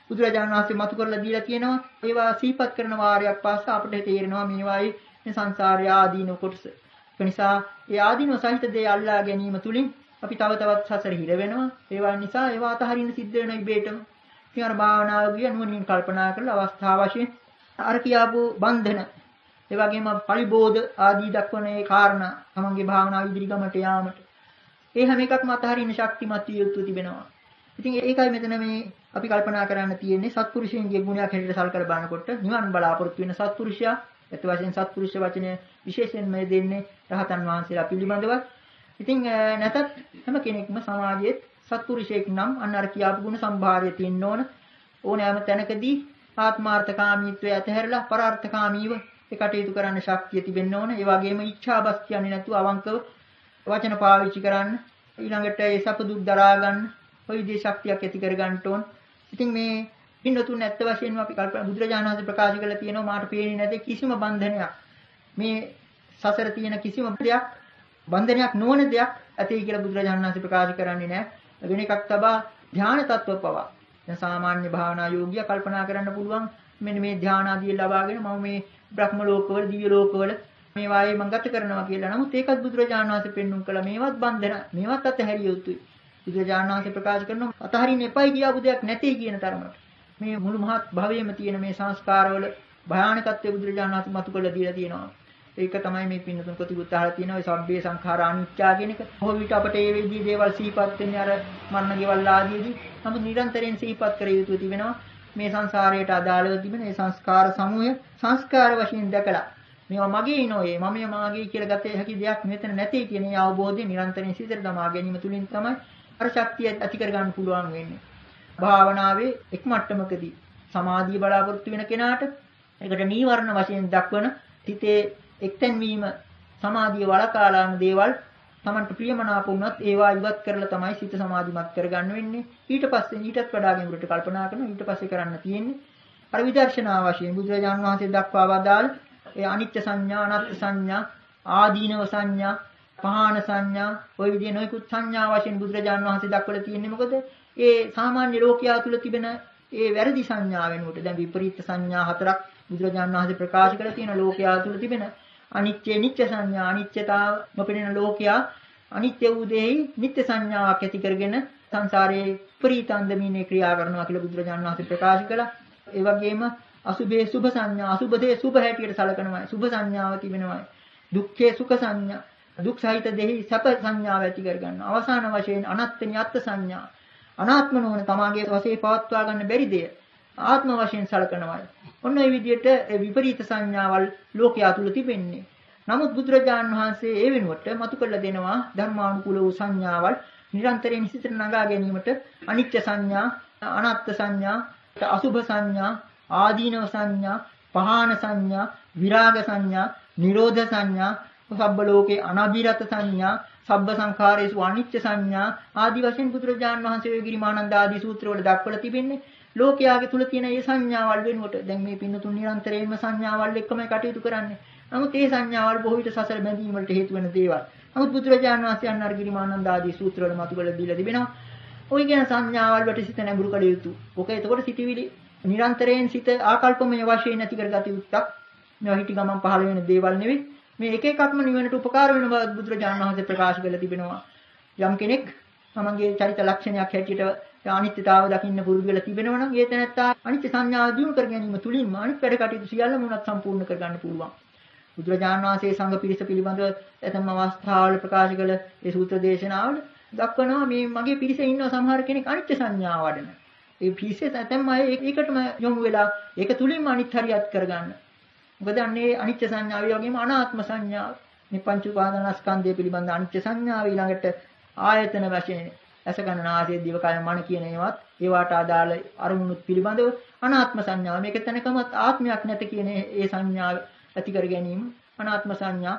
බුදුරජාණන් වහන්සේ මතු කරලා දීලා තියෙනවා. ඒවා සිහිපත් කරන වාරයක් පාසා අපිට තේරෙනවා මේවායේ මේ සංසාරය ආදීන කොටස. ඒ නිසා ඒ ආදීන සහිත දේ අල්ලා ගැනීම තුලින් අපි තව තවත් සසර හිර වෙනවා. ඒවා නිසා ඒවා අතහරින්න සිද්ධ වෙන ඉබේටම. ඉතින් අර භාවනාව ගිය නුවණින් කල්පනා කරලා අවස්ථාව වශයෙන් අර කියාපු බන්ධන ඒ වගේම පරිබෝධ ආදී දක්වන ඒ කාරණා තමන්ගේ භාවනාව ඉදිරි ගමට යාමට ඒ හැම එකක්ම අතහරින්න ශක්තිමත් විය යුතු තිබෙනවා. ඉතින් ඒකයි මෙතන මේ අපි කල්පනා කරන්න තියෙන්නේ සත්පුරුෂයන්ගේ ගුණයක් හැටියට සලකලා බලනකොට නිවන් බලාපොරොත්තු වෙන සත්පුරුෂයා ඒත් වශයෙන් සත්පුරුෂ වචනය විශේෂයෙන්ම දෙන්නේ රහතන් වහන්සේලා පිළිබඳව. ඉතින් නැතත් හැම කෙනෙක්ම සමාජයේ සත්පුරුෂයෙක් නම් අන්න අර කියාපු ගුණ සම්භාරය තියෙන්න ඕන. ඕනෑම තැනකදී ආත්මාර්ථකාමීත්වය ඇතහැරලා පරාර්ථකාමීව ඒ කටයුතු කරන්න ශක්තිය තිබෙන්න ඕන. ඒ වගේම ඉච්ඡාබස් කියන්නේ නැතුව අවංකව වචන පාවිච්චි කරන්න, ඊළඟට ඒ සප දුක් දරා ගන්න, ඔය විදිහේ ශක්තියක් ඇති කර ගන්න ඕන. ඉතින් මේ පින්නතුන් ඇත්ත වශයෙන්ම අපි කල්පනා බුදුරජාණන් වහන්සේ ප්‍රකාශ කරලා තියෙනවා මාට පේන්නේ නැති කිසිම බන්ධනයක් මේ සසර තියෙන කිසිම දෙයක් බන්ධනයක් නොවන දෙයක් ඇතේ කියලා බුදුරජාණන් වහන්සේ ප්‍රකාශ කරන්නේ නැහැ. වෙන එකක් තබා ධානය තත්ත්ව පවා. දැන් සාමාන්‍ය භාවනා යෝගියා කල්පනා කරන්න පුළුවන් මෙන්න මේ ධාන ආදී ලබාගෙන මම මේ බ්‍රහ්ම ලෝකවල දිව්‍ය ලෝකවල මේ වායේ මම ගත කරනවා කියලා. නමුත් ඒකත් බුදුරජාණන් වහන්සේ පෙන්눔 කළා මේවත් බන්ධන මේවත් අතහැරිය යුතුයි. බුදුරජාණන් වහන්සේ ප්‍රකාශ කරනවා අතහරින්න එපයි කියපු දෙයක් නැtei කියන තරමට. මේ මුළු මහත් භවයේම තියෙන මේ සංස්කාරවල භයානකත්වය බුදුරජාණන් වහන්සේ මතු කරලා දීලා තියෙනවා. ඒක තමයි මේ පින්නතුන් ප්‍රතිපුත් අහලා තියෙනවා. ඒ සබ්බේ සංඛාරා අනිච්චා කියන එක. කොහොම විට අපට මේ විදිහේ දේවල් සිහිපත් වෙන්නේ අර මරණ ගෙවල් ආදීදී. නමුත් නිරන්තරයෙන් සිහිපත් කර යුතු තිබෙනවා. මේ සංසාරයට අදාළව තිබෙන මේ සංස්කාර සමූහය සංස්කාර වශයෙන් දැකලා මේවා මගේ නෝයේ මම මාගේ කියලා ගත හැකි දෙයක් මෙතන නැtei කියන ඒ අවබෝධය නිරන්තරයෙන් සිතට දමා ගැනීම තුලින් තමයි අර ශක්තිය ඇති කර ගන්න පුළුවන් වෙන්නේ. භාවනාවේ එක් මට්ටමකදී සමාධිය බලාපොරොත්තු වෙන කෙනාට ඒකට නීවරණ වශයෙන් දක්වන හිතේ එක්තෙන් වීම සමාධිය වලකාලාන දේවල් Tamanට ප්‍රියමනාප වුණත් ඒවා ඉවත් කරලා තමයි සිත සමාධිමත් කරගන්න වෙන්නේ. ඊට පස්සේ ඊටත් වඩා ගැඹුරට කල්පනා කරන ඊට පස්සේ කරන්න තියෙන්නේ අර විදර්ශනා වශයෙන් බුදුරජාණන් වහන්සේ දක්වා වදාළ ඒ අනිත්‍ය සංඥා, අනාත්ම සංඥා, ආදීනව සංඥා, පහාන සංඥා, ওই විදිහේ නොයෙකුත් සංඥා වශයෙන් බුදුරජාණන් වහන්සේ දක්වලා තියෙන්නේ මොකද? ඒ සාමාන්‍ය ලෝකයා තුල තිබෙන ඒ වැරදි සංඥා වෙනුවට දැන් විපරීත සංඥා හතරක් බුදුරජාණන් වහන්සේ ප්‍රකාශ කරලා තියෙන ලෝකයා තුල තිබෙන අනිත්‍ය නිත්‍ය සංඥා අනිත්‍යතාව නොපෙනෙන ලෝකයා අනිත්‍ය වූ දෙහි නිත්‍ය සංඥාවක් ඇති කරගෙන සංසාරයේ විපරීතන්දමිනේ ක්‍රියා කරනවා කියලා බුදුරජාණන් වහන්සේ ප්‍රකාශ කළා. ඒ වගේම අසුභේ සුභ සංඥා අසුභදේ සුභ හැටියට සලකනවා. සුභ සංඥාව තිබෙනවා. දුක්ඛේ සුඛ සංඥා දුක් සහිත දෙහි සැප සංඥාව ඇති කර ගන්නවා. අවසාන වශයෙන් අනත්ත්‍ය අත්ත් සංඥා අනාත්ම නොවන තමාගේ වශයෙන් පවත්වා ගන්න බැරි දෙය ආත්ම වශයෙන් සලකනවා. ඔන්න ඔය විදිහට විපරීත සංඥාවල් ලෝකයා තුල තිබෙන්නේ. නමුත් බුදුරජාණන් වහන්සේ ඒ වෙනුවට මතු කරලා දෙනවා ධර්මානුකූල වූ සංඥාවල් නිරන්තරයෙන් සිතට නගා ගැනීමට අනිත්‍ය සංඥා, අනාත්ම සංඥා, අසුභ සංඥා, ආදීනව සංඥා, පහාන සංඥා, විරාග සංඥා, නිරෝධ සංඥා, සබ්බ ලෝකේ අනබිරත සංඥා, සබ්බ සංඛාරේසු අනිත්‍ය සංඥා ආදී වශයෙන් බුදුරජාණන් වහන්සේ ගිරිමානන්ද ආදී සූත්‍රවල දක්වලා තිබෙන්නේ. ලෝකයාගේ තුල තියෙන මේ සංඥාවල් වෙනුවට දැන් මේ පින්නතුන් නිරන්තරයෙන්ම සංඥාවල් එක්කමයි කටයුතු කරන්නේ. නමුත් මේ සංඥාවල් බොහෝ විට සසර බැඳීම වලට හේතු වෙන දේවල්. නමුත් බුදුරජාණන් වහන්සේ අන්නර ගිරිමානන්ද ආදී සූත්‍රවල මතු කරලා දීලා තිබෙනවා. ওই කියන සංඥාවල් වලට සිත නැඹුරු කළ යුතු. ඔක එතකොට සිටිවිලි නිරන්තරයෙන් සිත ආකල්පමය වශයෙන් නැති කරගත යුත්තක්. මේවා හිටි ගමන් පහළ වෙන දේවල් නෙවෙයි. මේ එක එකක්ම නිවනට උපකාර වෙන බව බුදුරජාණන් වහන්සේ ප්‍රකාශ කරලා තිබෙනවා. යම් කෙනෙක් තමන්ගේ චරිත ලක්ෂණයක් හැටියට අනිත්‍යතාව දකින්න පුරුදු වෙලා තිබෙනවා නම් ඒ තැනත්තා අනිත්‍ය සංඥාව දිනු කර ගැනීම තුලින්ම අනිත් වැඩ කටයුතු සියල්ලම උනත් සම්පූර්ණ කර ගන්න පුළුවන්. බුදුරජාණන් වහන්සේ සංඝ පිරිස පිළිබඳව ඇතම් අවස්ථාවල ප්‍රකාශ කළ ඒ සූත්‍ර දේශනාවල දක්වනවා මේ මගේ පිරිසේ ඉන්න සමහර කෙනෙක් අනිත්‍ය සංඥාව වඩන. ඒ පිරිසේ ඇතම් අය ඒකටම යොමු වෙලා ඒක තුලින්ම අනිත් හරියත් කරගන්න. මොකද අන්නේ අනිත්‍ය සංඥාව වගේම අනාත්ම සංඥාව මේ පංච උපාදානස්කන්ධය පිළිබඳ අනිත්‍ය සංඥාව ඊළඟට ආයතන වශයෙන් ඇස ගන්න නාසය දිව කය මන කියන ඒවාත් ඒවාට අදාළ අරමුණුත් පිළිබඳව අනාත්ම සංඥාව මේක තැනකමත් ආත්මයක් නැත කියන ඒ සංඥාව ඇති කර ගැනීම අනාත්ම සංඥා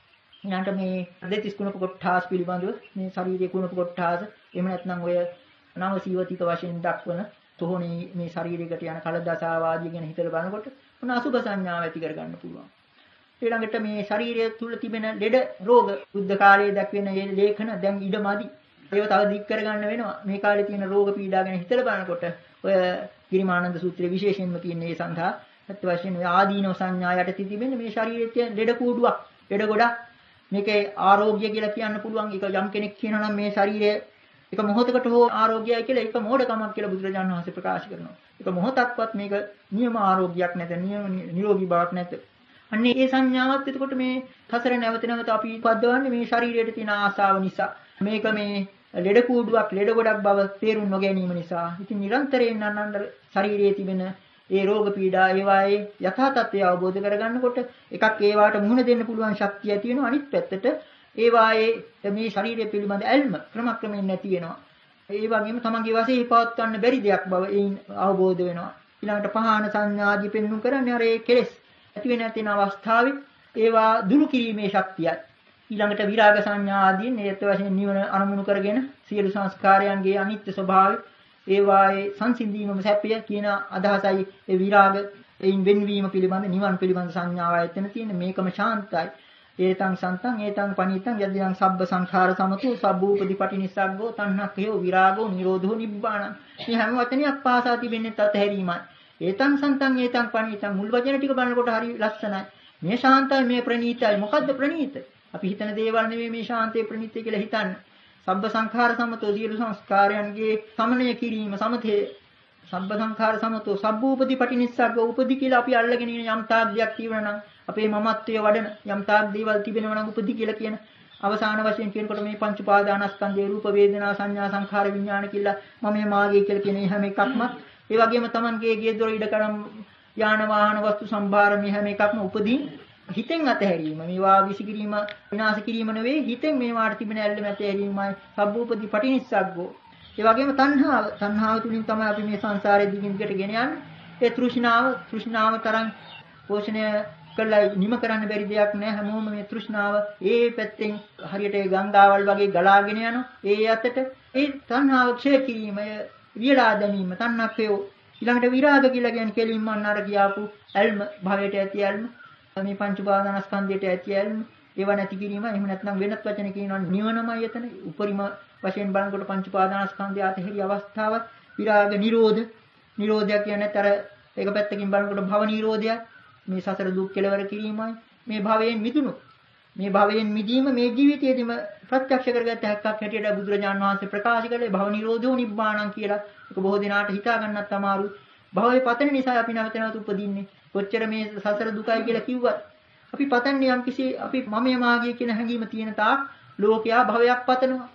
ඊළඟට මේ දෙතිස් කුණප කොට්ඨාස් පිළිබඳව මේ ශාරීරික කුණප කොට්ඨාස් එහෙම නැත්නම් ඔය නව සීවතික වශයෙන් දක්වන තොහොනේ මේ ශරීරයකට යන කලදසාවාදී ගැන හිතලා බලනකොට මොන අසුභ සංඥාව ඇති කර ගන්න පුළුවන්. ඊළඟට මේ ශරීරය තුල තිබෙන ලෙඩ රෝග බුද්ධ කාලයේ දක්වන මේ ලේඛන දැන් ඉඩමදි ඒව තව දික් කර ගන්න වෙනවා. මේ කාලේ තියෙන රෝග පීඩා ගැන හිතලා බලනකොට ඔය ගිරිමානන්ද සූත්‍රයේ විශේෂයෙන්ම තියෙන මේ සඳහා අත් වශයෙන් ඔය ආදීනව සංඥා යටතේ තිබෙන මේ ශරීරයේ තියෙන ලෙඩ කූඩුවක්, ලෙඩ ගොඩක්. මේකේ ආරෝග්‍ය කියලා කියන්න පුළුවන්. ඒක යම් කෙනෙක් කියනවා නම් මේ ශරීරය එක මොහොතකට හෝ ආරෝග්‍යයි කියලා ඒක මොහොතකමක් කියලා බුදුරජාණන් වහන්සේ ප්‍රකාශ කරනවා. ඒක මොහොතක්වත් මේක නියම ආරෝග්‍යයක් නැත, නියම නිරෝගී බවක් නැත. අන්නේ ඒ සංඥාවත් එතකොට මේ හතර නැවත නැවත අපි පද්දවන්නේ මේ ශරීරයට තියෙන ආසාව නිසා. මේක මේ ලෙඩ කූඩුවක්, ලෙඩ ගොඩක් බව තේරුම් නොගැනීම නිසා. ඉතින් නිරන්තරයෙන් අනන්ත ශරීරයේ තිබෙන ඒ රෝග පීඩා ඒවායේ යථා තත්ත්වය අවබෝධ කරගන්නකොට එකක් ඒවාට මුහුණ දෙන්න පුළුවන් ශක්තිය ඇති වෙනවා. අනිත් පැත්තට ඒවායේ මේ ශරීරය පිළිබඳ ඇල්ම ක්‍රමක්‍රමයෙන් නැති වෙනවා. ඒ වගේම තමන්ගේ වශයෙන් පවත්වන්න බැරි දෙයක් බව එයින් අවබෝධ වෙනවා. ඊළඟට පහාන සංඥාදී පෙන්වු කරන්නේ අර ඒ කෙලෙස් ඇති වෙන නැතින අවස්ථාවේ ඒවා දුරු කිරීමේ ශක්තියයි. ඊළඟට විරාග සංඥා ආදී නේත් වශයෙන් නිවන අනුමුණු කරගෙන සියලු සංස්කාරයන්ගේ අනිත්‍ය ස්වභාවය ඒවායේ සංසිඳීමම සැපය කියන අදහසයි ඒ විරාග එයින් වෙන්වීම පිළිබඳ නිවන් පිළිබඳ සංඥාවයි එතන තියෙන. මේකම ශාන්තයි. ඒතං සන්තං ඒතං පනිතං යදිදං සබ්බ සංඛාර සමතෝ සබ්බූපදි පටිනිස්සග්ගෝ තණ්හක්ඛයෝ විරාගෝ නිරෝධෝ නිබ්බාණං. මේ හැම වචනයක් පාසා තිබෙන්නේ තතහැරීමයි. ඒතං සන්තං ඒතං පනිතං මුල් වචන ටික බලනකොට හරි ලස්සනයි. මේ ශාන්තයි, මේ ප්‍රණීතයි. මොකද්ද ප්‍රණීත? අපි හිතන දේවල් නෙවෙයි මේ ශාන්තේ ප්‍රණීතය කියලා හිතන්න. සබ්බ සංඛාර සමතෝ සියලු සංස්කාරයන්ගේ සමනය කිරීම සමතේ. සබ්බ සංඛාර සමතෝ සබ්බූපදි පටිනිස්සග්ගෝ උපදි කියලා අපි අල්ලගෙන ඉන්න යම් තාක් දෙයක් කියනවා නම් අපේ මමත්වයේ වඩන යම් තාක් දේවල් තිබෙනවා නම් උපදි කියලා කියන අවසාන වශයෙන් කියනකොට මේ පංච උපාදානස්කන්ධේ රූප වේදනා සංඥා සංඛාර විඥාන කියලා මම මේ මාගේ කියලා කියන මේ හැම එකක්ම ඒ වගේම Tamanගේ ගේ දොර ඉඩකරම් යාන වාහන වස්තු සම්භාර මේ හැම එකක්ම උපදී හිතෙන් අතහැරීම. මේවා විසිකිරීම විනාශ කිරීම නෙවෙයි, හිතෙන් මේවාට තිබෙන ඇල්ල මැත ඇරීමයි සබ්බූපදි පටිනිස්සග්ගෝ. ඒ වගේම තණ්හාව, තණ්හාව තුලින් තමයි අපි මේ සංසාරයේ දිගින් දිගට ගෙන යන්නේ. ඒ තෘෂ්ණාව, තෘෂ්ණාව තරම් පෝෂණය කළා නිම කරන්න බැරි දෙයක් නෑ. හැමෝම මේ තෘෂ්ණාව ඒ පැත්තෙන් හරියට ඒ ගංගාවල් වගේ ගලාගෙන යනවා. ඒ යතට ඒ තණ්හාව ක්ෂය කිරීම, වියලා දැමීම, තණ්හක්ඛයෝ. ඊළඟට විරාග කියලා කියන්නේ කෙලින්ම අන්නර කියාපු ඇල්ම, භවයට ඇති ඇල්ම, මේ පංච උපාදානස්කන්ධයට ඇති ඇල්ම, ඒව නැති කිරීම. එහෙම නැත්නම් වෙනත් වචන කියනවා නිවනමයි එතන. උපරිම වශයෙන් බලනකොට පංච උපාදානස්කන්ධය අතහැරි අවස්ථාව විරාග නිරෝධ. නිරෝධය කියන්නේ තර ඒක පැත්තකින් බලනකොට භව නිරෝධය. මේ සසර දුක් කෙලවර කිරීමයි. මේ භවයෙන් මිදුණු. මේ භවයෙන් මිදීම මේ ජීවිතයේදීම ප්‍රත්‍යක්ෂ කරගත්ත හැක්කක් හැටියට බුදුරජාණන් වහන්සේ ප්‍රකාශ කළේ භව නිරෝධෝ නිබ්බාණං කියලා. ඒක බොහෝ දෙනාට හිතා ගන්නත් අමාරුයි. භවයේ පතන නිසා අපි නැවත නැවත උපදින්නේ. කොච්චර මේ සසර දුකයි කියලා කිව්වත් අපි පතන්නේ යම් කිසි අපි මමයේ මාගේ කියන හැඟීම තියෙන තාක් ලෝකයා භවයක් පතනවා.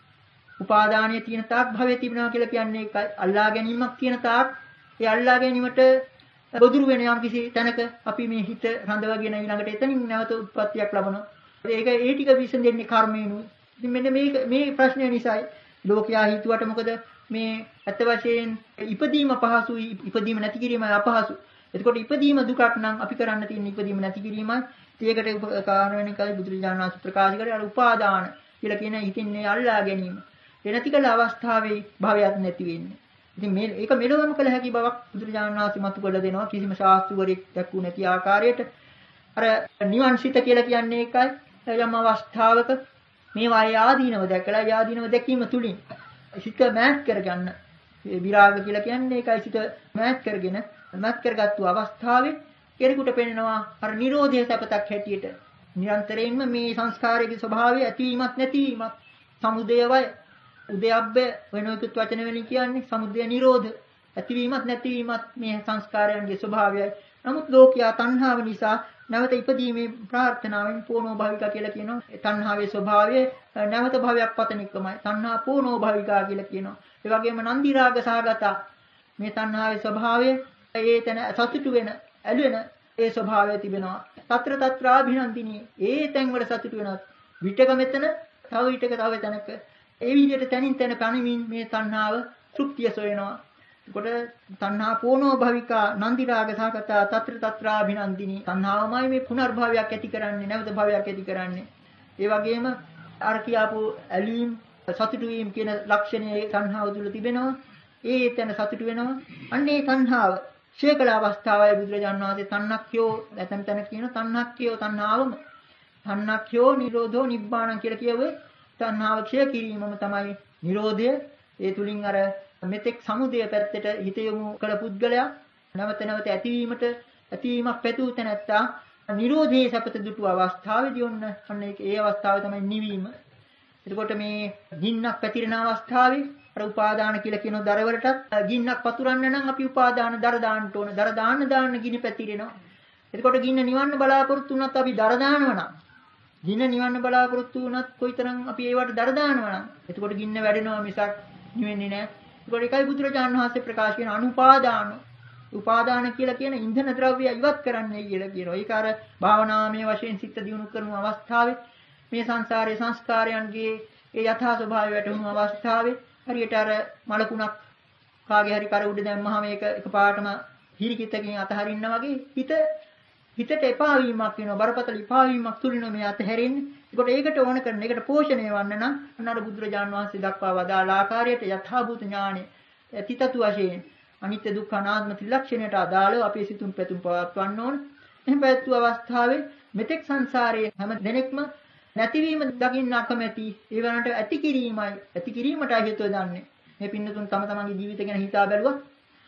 උපාදානයේ තියෙන තාක් භවයේ තිබෙනවා කියලා කියන්නේ ඒකයි. අල්ලා ගැනීමක් තියෙන තාක් ඒ අල්ලා ගැනීමට බොදුරු වෙන යම් කිසි තැනක අපි මේ හිත රඳවගෙන ඊළඟට එතනින් නැවත උත්පත්තියක් ලබනවා. ඒක ඒ ටික විසඳෙන්නේ කර්මයෙන්ුයි. ඉතින් මෙන්න මේ මේ ප්‍රශ්නය නිසායි ලෝකයා හිතුවට මොකද මේ අත් වශයෙන් ඉපදීම පහසුයි, ඉපදීම නැති කිරීම අපහසු. එතකොට ඉපදීම දුකක් නම් අපි කරන්න තියෙන ඉපදීම නැති කිරීමයි. ඒකට උපකාර වෙන එකයි බුදුරජාණන් වහන්සේ ප්‍රකාශ කරේ අර උපාදාන කියලා කියන හිතින්නේ අල්ලා ගැනීම. ඒ නැති කල අවස්ථාවේ භවයක් නැති වෙන්නේ. ඉතින් මේ ඒක මෙලොවම කළ හැකි බවක් බුදුරජාණන් වහන්සේ මතු කළ දෙනවා. කිසිම ශාස්ත්‍රවරයෙක් දැක්වු නැති ආකාරයට අර නිවන් සිත කියලා කියන්නේ ඒකයි. යම් අවස්ථාවක මේ වාය ආදීනව දැකලා ආදීනව දැකීම තුලින් සිත මෑත් කරගන්න. ඒ විරාග කියලා කියන්නේ ඒකයි සිත මෑත් කරගෙන මෑත් කරගත්තු අවස්ථාවේ කෙනෙකුට පෙනෙනවා අර නිරෝධය සපතක් හැටියට. නිරන්තරයෙන්ම මේ සංස්කාරයේ ස්වභාවය ඇතිවීමත් නැතිවීමත් සමුදය වය උදයබ්බ වෙනොයිකුත් වචන වෙලින් කියන්නේ සමුදය නිරෝධ ඇතිවීමත් නැතිවීමත් මේ සංස්කාරයන්ගේ ස්වභාවයයි. නමුත් ලෝකයා තණ්හාව නිසා නැවත ඉපදීමේ ප්‍රාර්ථනාවෙන් පෝනෝ භවිකා කියලා කියනවා. ඒ තණ්හාවේ ස්වභාවය නැවත භවයක් පතන එකමයි. තණ්හා පෝනෝ භවිකා කියලා කියනවා. ඒ වගේම නන්දි රාග සහගත මේ තණ්හාවේ ස්වභාවය ඒ තැන සතුටු වෙන ඇලෙන ඒ ස්වභාවය තිබෙනවා. తත්‍ර తත්‍රාභිනන්දිනී ඒ තැන් වල සතුටු වෙනවා. විතක මෙතන තව විතක තව තැනක ඒ විදිහට තනින් තන පණමින් මේ තණ්හාව තෘප්තිය සොයනවා. කොට තණ්හා පෝනෝ භවිකා නන්දි රාග සහගත తත්‍ර తත්‍රාභිනන්දිනී තණ්හාවමයි මේ පුනර්භවයක් ඇති කරන්නේ, නැවත භවයක් ඇති කරන්නේ. ඒ වගේම අර කියාපු ඇලීම් සතුටු වීම කියන ලක්ෂණයේ තණ්හාව තුල තිබෙනවා. ඒ තැන සතුටු වෙනවා. අන්න ඒ තණ්හාව ශේකල අවස්ථාවයි බුදුරජාණන් වහන්සේ තණ්හක්ඛයෝ නැතම් තැන කියන තණ්හක්ඛයෝ තණ්හාවම තණ්හක්ඛයෝ නිරෝධෝ නිබ්බාණං කියලා කියුවේ තණ්හාව ක්ෂය කිරීමම තමයි නිරෝධය. ඒ තුලින් අර මෙතෙක් සමුදය පැත්තට හිත යොමු කළ පුද්ගලයා නැවත නැවත ඇතිවීමට ඇතිවීමක් පැතුූ තැනැත්තා නිරෝධයේ සපත දුටු අවස්ථාවේදී ඔන්න අන්න ඒ අවස්ථාව තමයි නිවීම. එතකොට මේ ගින්නක් පැතිරෙන අවස්ථාවේ අර උපාදාන කියලා කියන දර වලටත් ගින්නක් පතුරන්න නම් අපි උපාදාන දර දාන්න ඕන. දර දාන්න දාන්න ගිනි පැතිරෙනවා. එතකොට ගින්න නිවන්න බලාපොරොත්තු වුණත් අපි දර දානවා නම් ගින්න නිවන්න බලාපොරොත්තු වුණත් කොයිතරම් අපි ඒවට දර දානවා නම් එතකොට ගින්න වැඩෙනවා මිසක් නිවෙන්නේ නැහැ. ඒකට එකයි බුදුරජාණන් වහන්සේ ප්‍රකාශ කරන අනුපාදාන උපාදාන කියලා කියන ඉන්ධන ද්‍රව්‍ය ඉවත් කරන්නයි කියලා කියනවා. ඒක අර භාවනාමය වශයෙන් සිත දියුණු කරන අවස්ථාවේ මේ සංසාරයේ සංස්කාරයන්ගේ ඒ යථා ස්වභාවය වැටහුණු අවස්ථාවේ හරියට අර මලකුණක් කාගේ හරි කර උඩ දැම්මහම ඒක එකපාරටම හිරිකිතකින් අතහරින්න වගේ හිත හිතට එපා වීමක් වෙනවා. බරපතල එපා වීමක් තුලිනෝ මේ අතහැරෙන්නේ. ඒකට ඒකට ඕන කරන එකට පෝෂණය වන්න නම් අන්නර බුදුරජාණන් වහන්සේ දක්වා වදාළ ආකාරයට යථාභූත ඥානෙ තිතතු වශයෙන් අනිත්‍ය දුක්ඛ අනාත්ම ත්‍රිලක්ෂණයට අදාළව අපේ සිතුම් පැතුම් පවත්වන්න ඕන. එහෙම පැවැත්වූ අවස්ථාවේ මෙතෙක් සංසාරයේ හැම දෙනෙක්ම නැතිවීම දකින්න අකමැති. ඒ වුණාට ඇති කිරීමයි ඇති කිරීමටයි හේතුව දන්නේ. මේ පින්නතුන් තම තමන්ගේ ජීවිත ගැන හිතා බැලුවොත්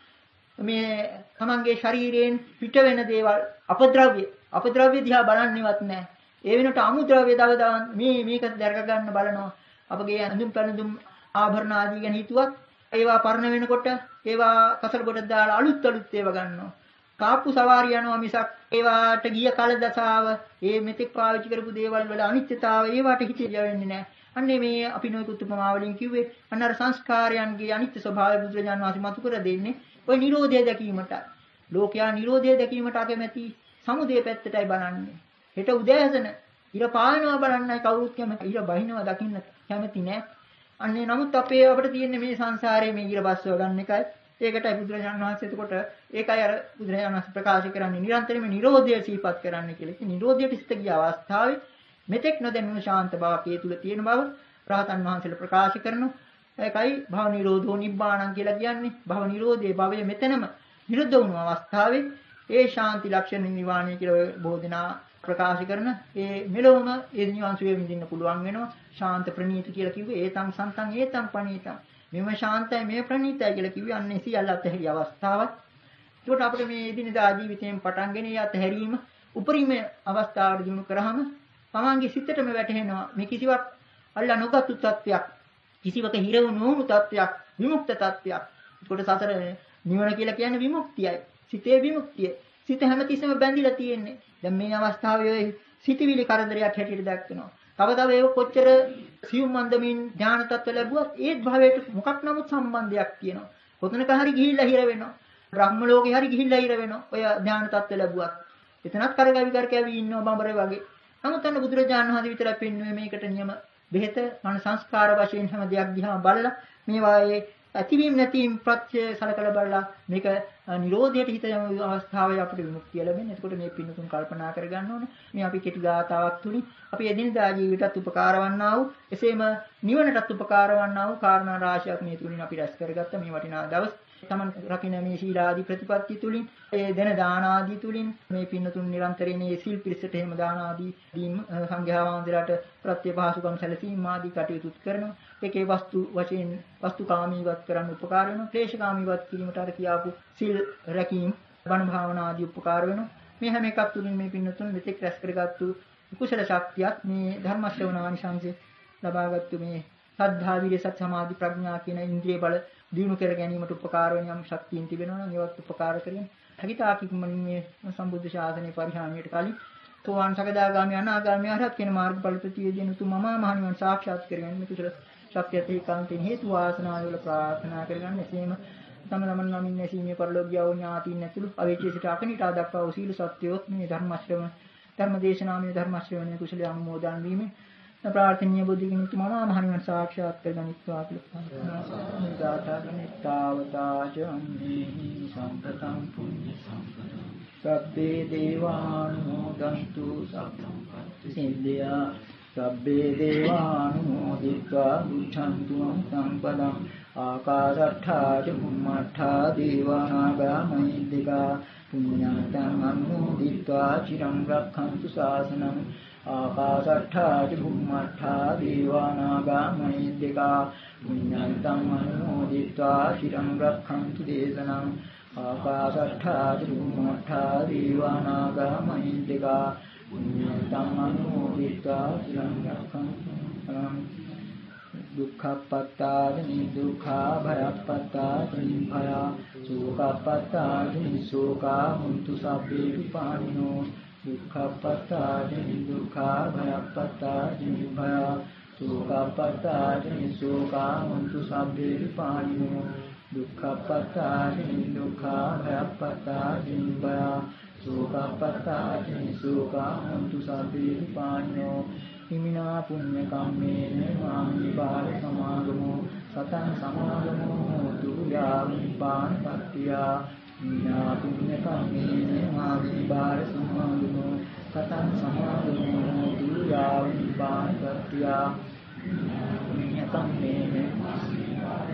මේ තමන්ගේ ශරීරයෙන් පිට වෙන දේවල් අපද්‍රව්‍ය අපද්‍රව්‍ය දිහා බලන්නේවත් නැහැ. ඒ වෙනට අමුද්‍රව්‍ය දව මේ මේක දැක ගන්න බලනවා. අපගේ අඳුම් පැනඳුම් ආභරණ ආදී ගැන හිතුවත් ඒවා පරණ වෙනකොට ඒවා කසල් කොට දාලා අලුත් අලුත් ඒවා ගන්නවා. කාප්පු සවාරිය යනවා මිසක් ඒවාට ගිය කල දසාව ඒ මෙතෙක් පාවිච්චි කරපු දේවල් වල අනිත්‍යතාවය ඒවට හිතේ යවෙන්නේ නැහැ. අන්නේ මේ අපි නොයෙකුත් උපමාවලින් කිව්වේ අන්න අර සංස්කාරයන්ගේ අනිත්‍ය ස්වභාවය බුදුරජාණන් වහන්සේ මතු කර දෙන්නේ ඔය නිරෝධය දැකීමට. ලෝකයා නිරෝධය දැකීමට අකමැති සමුදය පැත්තටයි බලන්නේ. හෙට උදෑසන ඉර පායනවා බලන්නයි කවුරුත් කැමති. ඉර බහිනවා දකින්න කැමති නෑ. අන්නේ නමුත් අපේ අපිට තියෙන්නේ මේ සංසාරයේ මේ ඉර බස්සව ගන්න එකයි. ඒකටයි බුදුරජාණන් වහන්සේ එතකොට ඒකයි අර බුදුරජාණන් වහන්සේ ප්‍රකාශ කරන්නේ නිරන්තරයෙන්ම නිරෝධය සිහිපත් කරන්න කියලා. ඉතින් නිරෝධයට සිත ගිය අවස්ථාවේ මෙතෙක් නොදැනුණු ශාන්ත බවක් ඒ තුල තියෙන බව රහතන් වහන්සේලා ප්‍රකාශ කරනවා. ඒකයි භව නිරෝධෝ නිබ්බාණං කියලා කියන්නේ. භව නිරෝධයේ භවය මෙතනම නිරුද්ධ වුණු අවස්ථාවේ ඒ ශාන්ති ලක්ෂණ නිවාණය කියලා බෝධනා ප්‍රකාශ කරන ඒ මෙලොවම ඒ නිවන් සුවය විඳින්න පුළුවන් වෙනවා. ශාන්ත ප්‍රණීත කියලා කිව්වේ ඒතං සන්තං ඒතං පණීතං. මෙම ශාන්තයි මේ ප්‍රණීතයි කියලා කිව්වේ අන්නේ සියල්ල අතහැරිය අවස්ථාවක්. ඒකට අපිට මේ එදිනදා ජීවිතයෙන් පටන් ගෙන යතහැරීම උපරිම අවස්ථාවට දිනු කරාම තමන්ගේ සිතටම වැටහෙනවා මේ කිසිවක් අල්ලා නොගත්තු තත්වයක්. කිසිවක හිර වුණු තත්වයක් විමුක්ත තත්වයක්. ඒකට සතර නිවන කියලා කියන්නේ විමුක්තියයි. සිතේ විමුක්තිය. සිත හැමතිස්සෙම බැඳිලා තියෙන්නේ. දැන් මේ අවස්ථාවේ සිතවිලි කරදරයක් හැටියට දැක්වෙනවා. තව තව ඒක කොච්චර සියුම් මන්දමින් ඥාන තත්ත්ව ලැබුවත් ඒත් භවයට මොකක් නමුත් සම්බන්ධයක් තියෙනවා. කොතනක හරි ගිහිල්ලා හිර වෙනවා. බ්‍රහ්ම ලෝකේ හරි ගිහිල්ලා හිර වෙනවා. ඔය ඥාන තත්ත්ව ලැබුවත්. එතනත් කරගවි කරකැවි ඉන්නවා බඹරේ වගේ. නමුත් අන්න බුදුරජාණන් වහන්සේ විතරක් පෙන්වුවේ මේකට නියම බෙහෙත මන සංස්කාර වශයෙන් හැම දෙයක් දිහා බලලා මේවායේ ඇතිවීම නැතිවීම ප්‍රත්‍ය සලකලා බලලා මේක නිරෝධයට හිත යන අවස්ථාවේ අපිට විමුක්තිය ලැබෙන්නේ. එතකොට මේ පින්නතුන් කල්පනා කරගන්න ඕනේ. මේ අපි කෙටි ගාතාවක් තුලින් අපි එදිනදා ජීවිතයත් උපකාර වන්නා වූ එසේම නිවනටත් උපකාර වන්නා වූ කාරණා රාශියක් මේ තුලින් අපි රැස් කරගත්ත මේ වටිනා දවස්. තමන් රකින්න මේ සීලාදී ප්‍රතිපත්ති තුලින් ඒ දෙන දාන ආදී තුලින් මේ පින්නතුන් නිරන්තරයෙන් මේ සිල් පිරිසට එහෙම දාන ආදී දීම සංඝයා වහන්සේලාට ප්‍රත්‍ය පහසුකම් සැලසීම ආදී කටයුතු කරනවා. ඒකේ වස්තු වශයෙන් වස්තුකාමීවත් කරන්න උපකාර වෙනවා. ක්ලේශකාමීවත් කිරීමට අර කියාපු සිල් රැකීම බණ භාවනා ආදී උපකාර වෙනවා. මේ හැම එකක් තුලින් මේ පින්නතුන් මෙතෙක් රැස් කරගත්තු කුසල ශක්තියක් මේ ධර්ම ශ්‍රවණානිසංසය ලබාගත්තු මේ සද්ධා විරිය සත් සමාධි ප්‍රඥා කියන ඉන්ද්‍රිය බල දිනු කර ගැනීමට උපකාර වෙන යම් ශක්තියින් තිබෙනවා නම් ඒවත් උපකාර කරගෙන හැකිතාකින්ම මේ සම්බුද්ධ ශාසනයේ පරිහානියට කලින් තෝවාන් සකදාගාමී අනාගාමී අරහත් කියන මාර්ගඵල ප්‍රතිවේදීන උතුම් මහා මහණිවන් සාක්ෂාත් කරගන්න මේ කුසල ශක්තියත් ඒකාන්තයෙන් හේතු වාසනා වල ප්‍රාර්ථනා කරගන්න. එසේම තම තමන් නම් ඉන්නේ සීමිය පරිලෝකියව ඥාතින් ඇතුළු අවේචී සිට අකනිටා දක්වා වූ සීල සත්‍යෝත් මේ ධර්ම ශ්‍රවණ ධර්ම දේශනාමය ධර්ම ශ්‍රවණයේ කුසල අනුමෝදන් වීමෙන් ප්‍රාර්ථනීය බුද්ධිගිනි තුමා මහණිවන් සාක්ෂාත් කරගනිත්වා කියලා ප්‍රාර්ථනා ගාථාගනිතාවතාච අම්මේහි සම්පතං පුඤ්ඤ සම්පතං සබ්බේ දේවානුමෝදන්තු සබ්බං පත්ති සිද්ධා සබ්බේ දේවානුමෝදිत्वा බුද්ධන්තු සම්පදං ආකාශට්ඨා ච බුම්මට්ඨා දේවානාගා මහිද්దికා පුඤ්ඤාතං අනුමෝදිत्वा චිරං රක්ඛන්තු ශාසනං ආකාශට්ඨා ච බුම්මට්ඨා දේවානාගා මහිද්దికා පුඤ්ඤන්තං අනුමෝදිत्वा চিරං රක්ඛන්තු දේශනං ආකාශට්ඨා චුම්මට්ඨා දීවානාගා මහින්దికා පුඤ්ඤන්තං අනුමෝදිत्वा চিරං රක්ඛන්තු දුක්ඛප්පත්තානි දුක්ඛා භයප්පත්තානි භයා සෝකප්පත්තානි සෝකා මුන්තු සබ්බේ විපානිනෝ දුක්ඛප්පත්තානි දුක්ඛා භයප්පත්තානි භයා සෝකප්පත්තානි සෝකා මුන්තු සබ්බේ විපානිනෝ දුක්ඛප්පත්තානි දුක්ඛා භයප්පත්තානි භයා සෝකප්පත්තානි සෝකා මුන්තු සබ්බේ විපානිනෝ හිමිනා පුඤ්ඤ කම්මේන මාමි බාල සමාගමෝ සතං සමාගමෝ දුයාවිපාන පත්‍තියා හිමිනා පුඤ්ඤ කම්මේන මාමි බාල සමාගමෝ සතං සමාගමෝ දුයාවිපාන පත්‍තියා පුඤ්ඤ කම්මේන මාමි බාල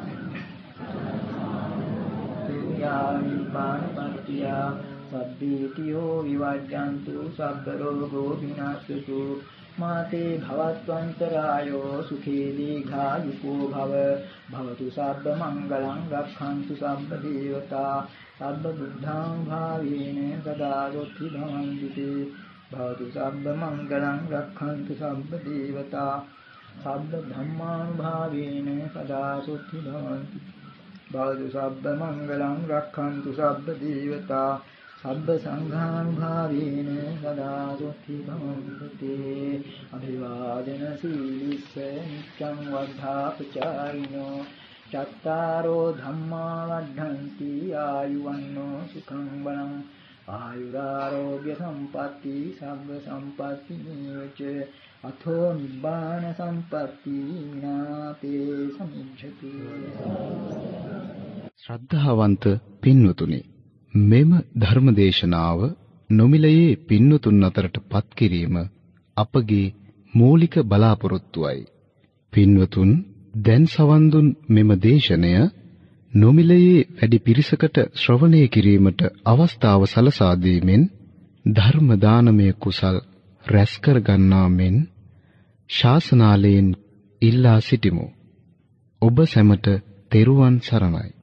සමාගමෝ දුයාවිපාන පත්‍තියා සබ්බීතියෝ විවජ්ජන්තු සබ්බ රෝගෝ විනාශතු මාතේ භවත්වන්තරායෝ සුඛී දීඝායුකෝ භව භවතු සබ්බ මංගලං රක්ඛන්තු සබ්බ දේවතා සබ්බ බුද්ධං භාවේන සදා සොත්ති භවන්ති භවතු සබ්බ මංගලං රක්ඛන්තු සබ්බ දේවතා සබ්බ ධම්මානුභාවේන සදා සොත්ති භවන්ති භවතු සබ්බ මංගලං රක්ඛන්තු සබ්බ දේවතා සබ්බ සංඝානුභාවේන සදා සොත්ති භවන්ති අභිවාදන සීලිස්ස නිච්ඡං වද්ධාපචායිනෝ චත්තාරෝ ධම්මා වද්ධන්ති ආයුවන්නෝ සුඛං බලං ආයුරාෝග්‍ය සම්පatti සබ්බ සම්පatti නියච අතෝ නිබ්බාන සම්පatti විනාතේ සමිච්ඡති. ශ්‍රද්ධාවන්ත පින්වතුනි, මෙම ධර්මදේශනාව නොමිලයේ පින්වතුන් අතරට පත් කිරීම අපගේ මූලික බලාපොරොත්තුවයි. පින්වතුන් දැන් සවන් දුන් මෙම දේශනය නොමිලයේ වැඩි පිරිසකට ශ්‍රවණය කිරීමට අවස්ථාව සලසා දීමෙන් ධර්ම දානමය කුසල් රැස් කර ගන්නා මෙන් ශාසනාලයෙන් ඉල්ලා සිටිමු. ඔබ සැමට තෙරුවන් සරණයි.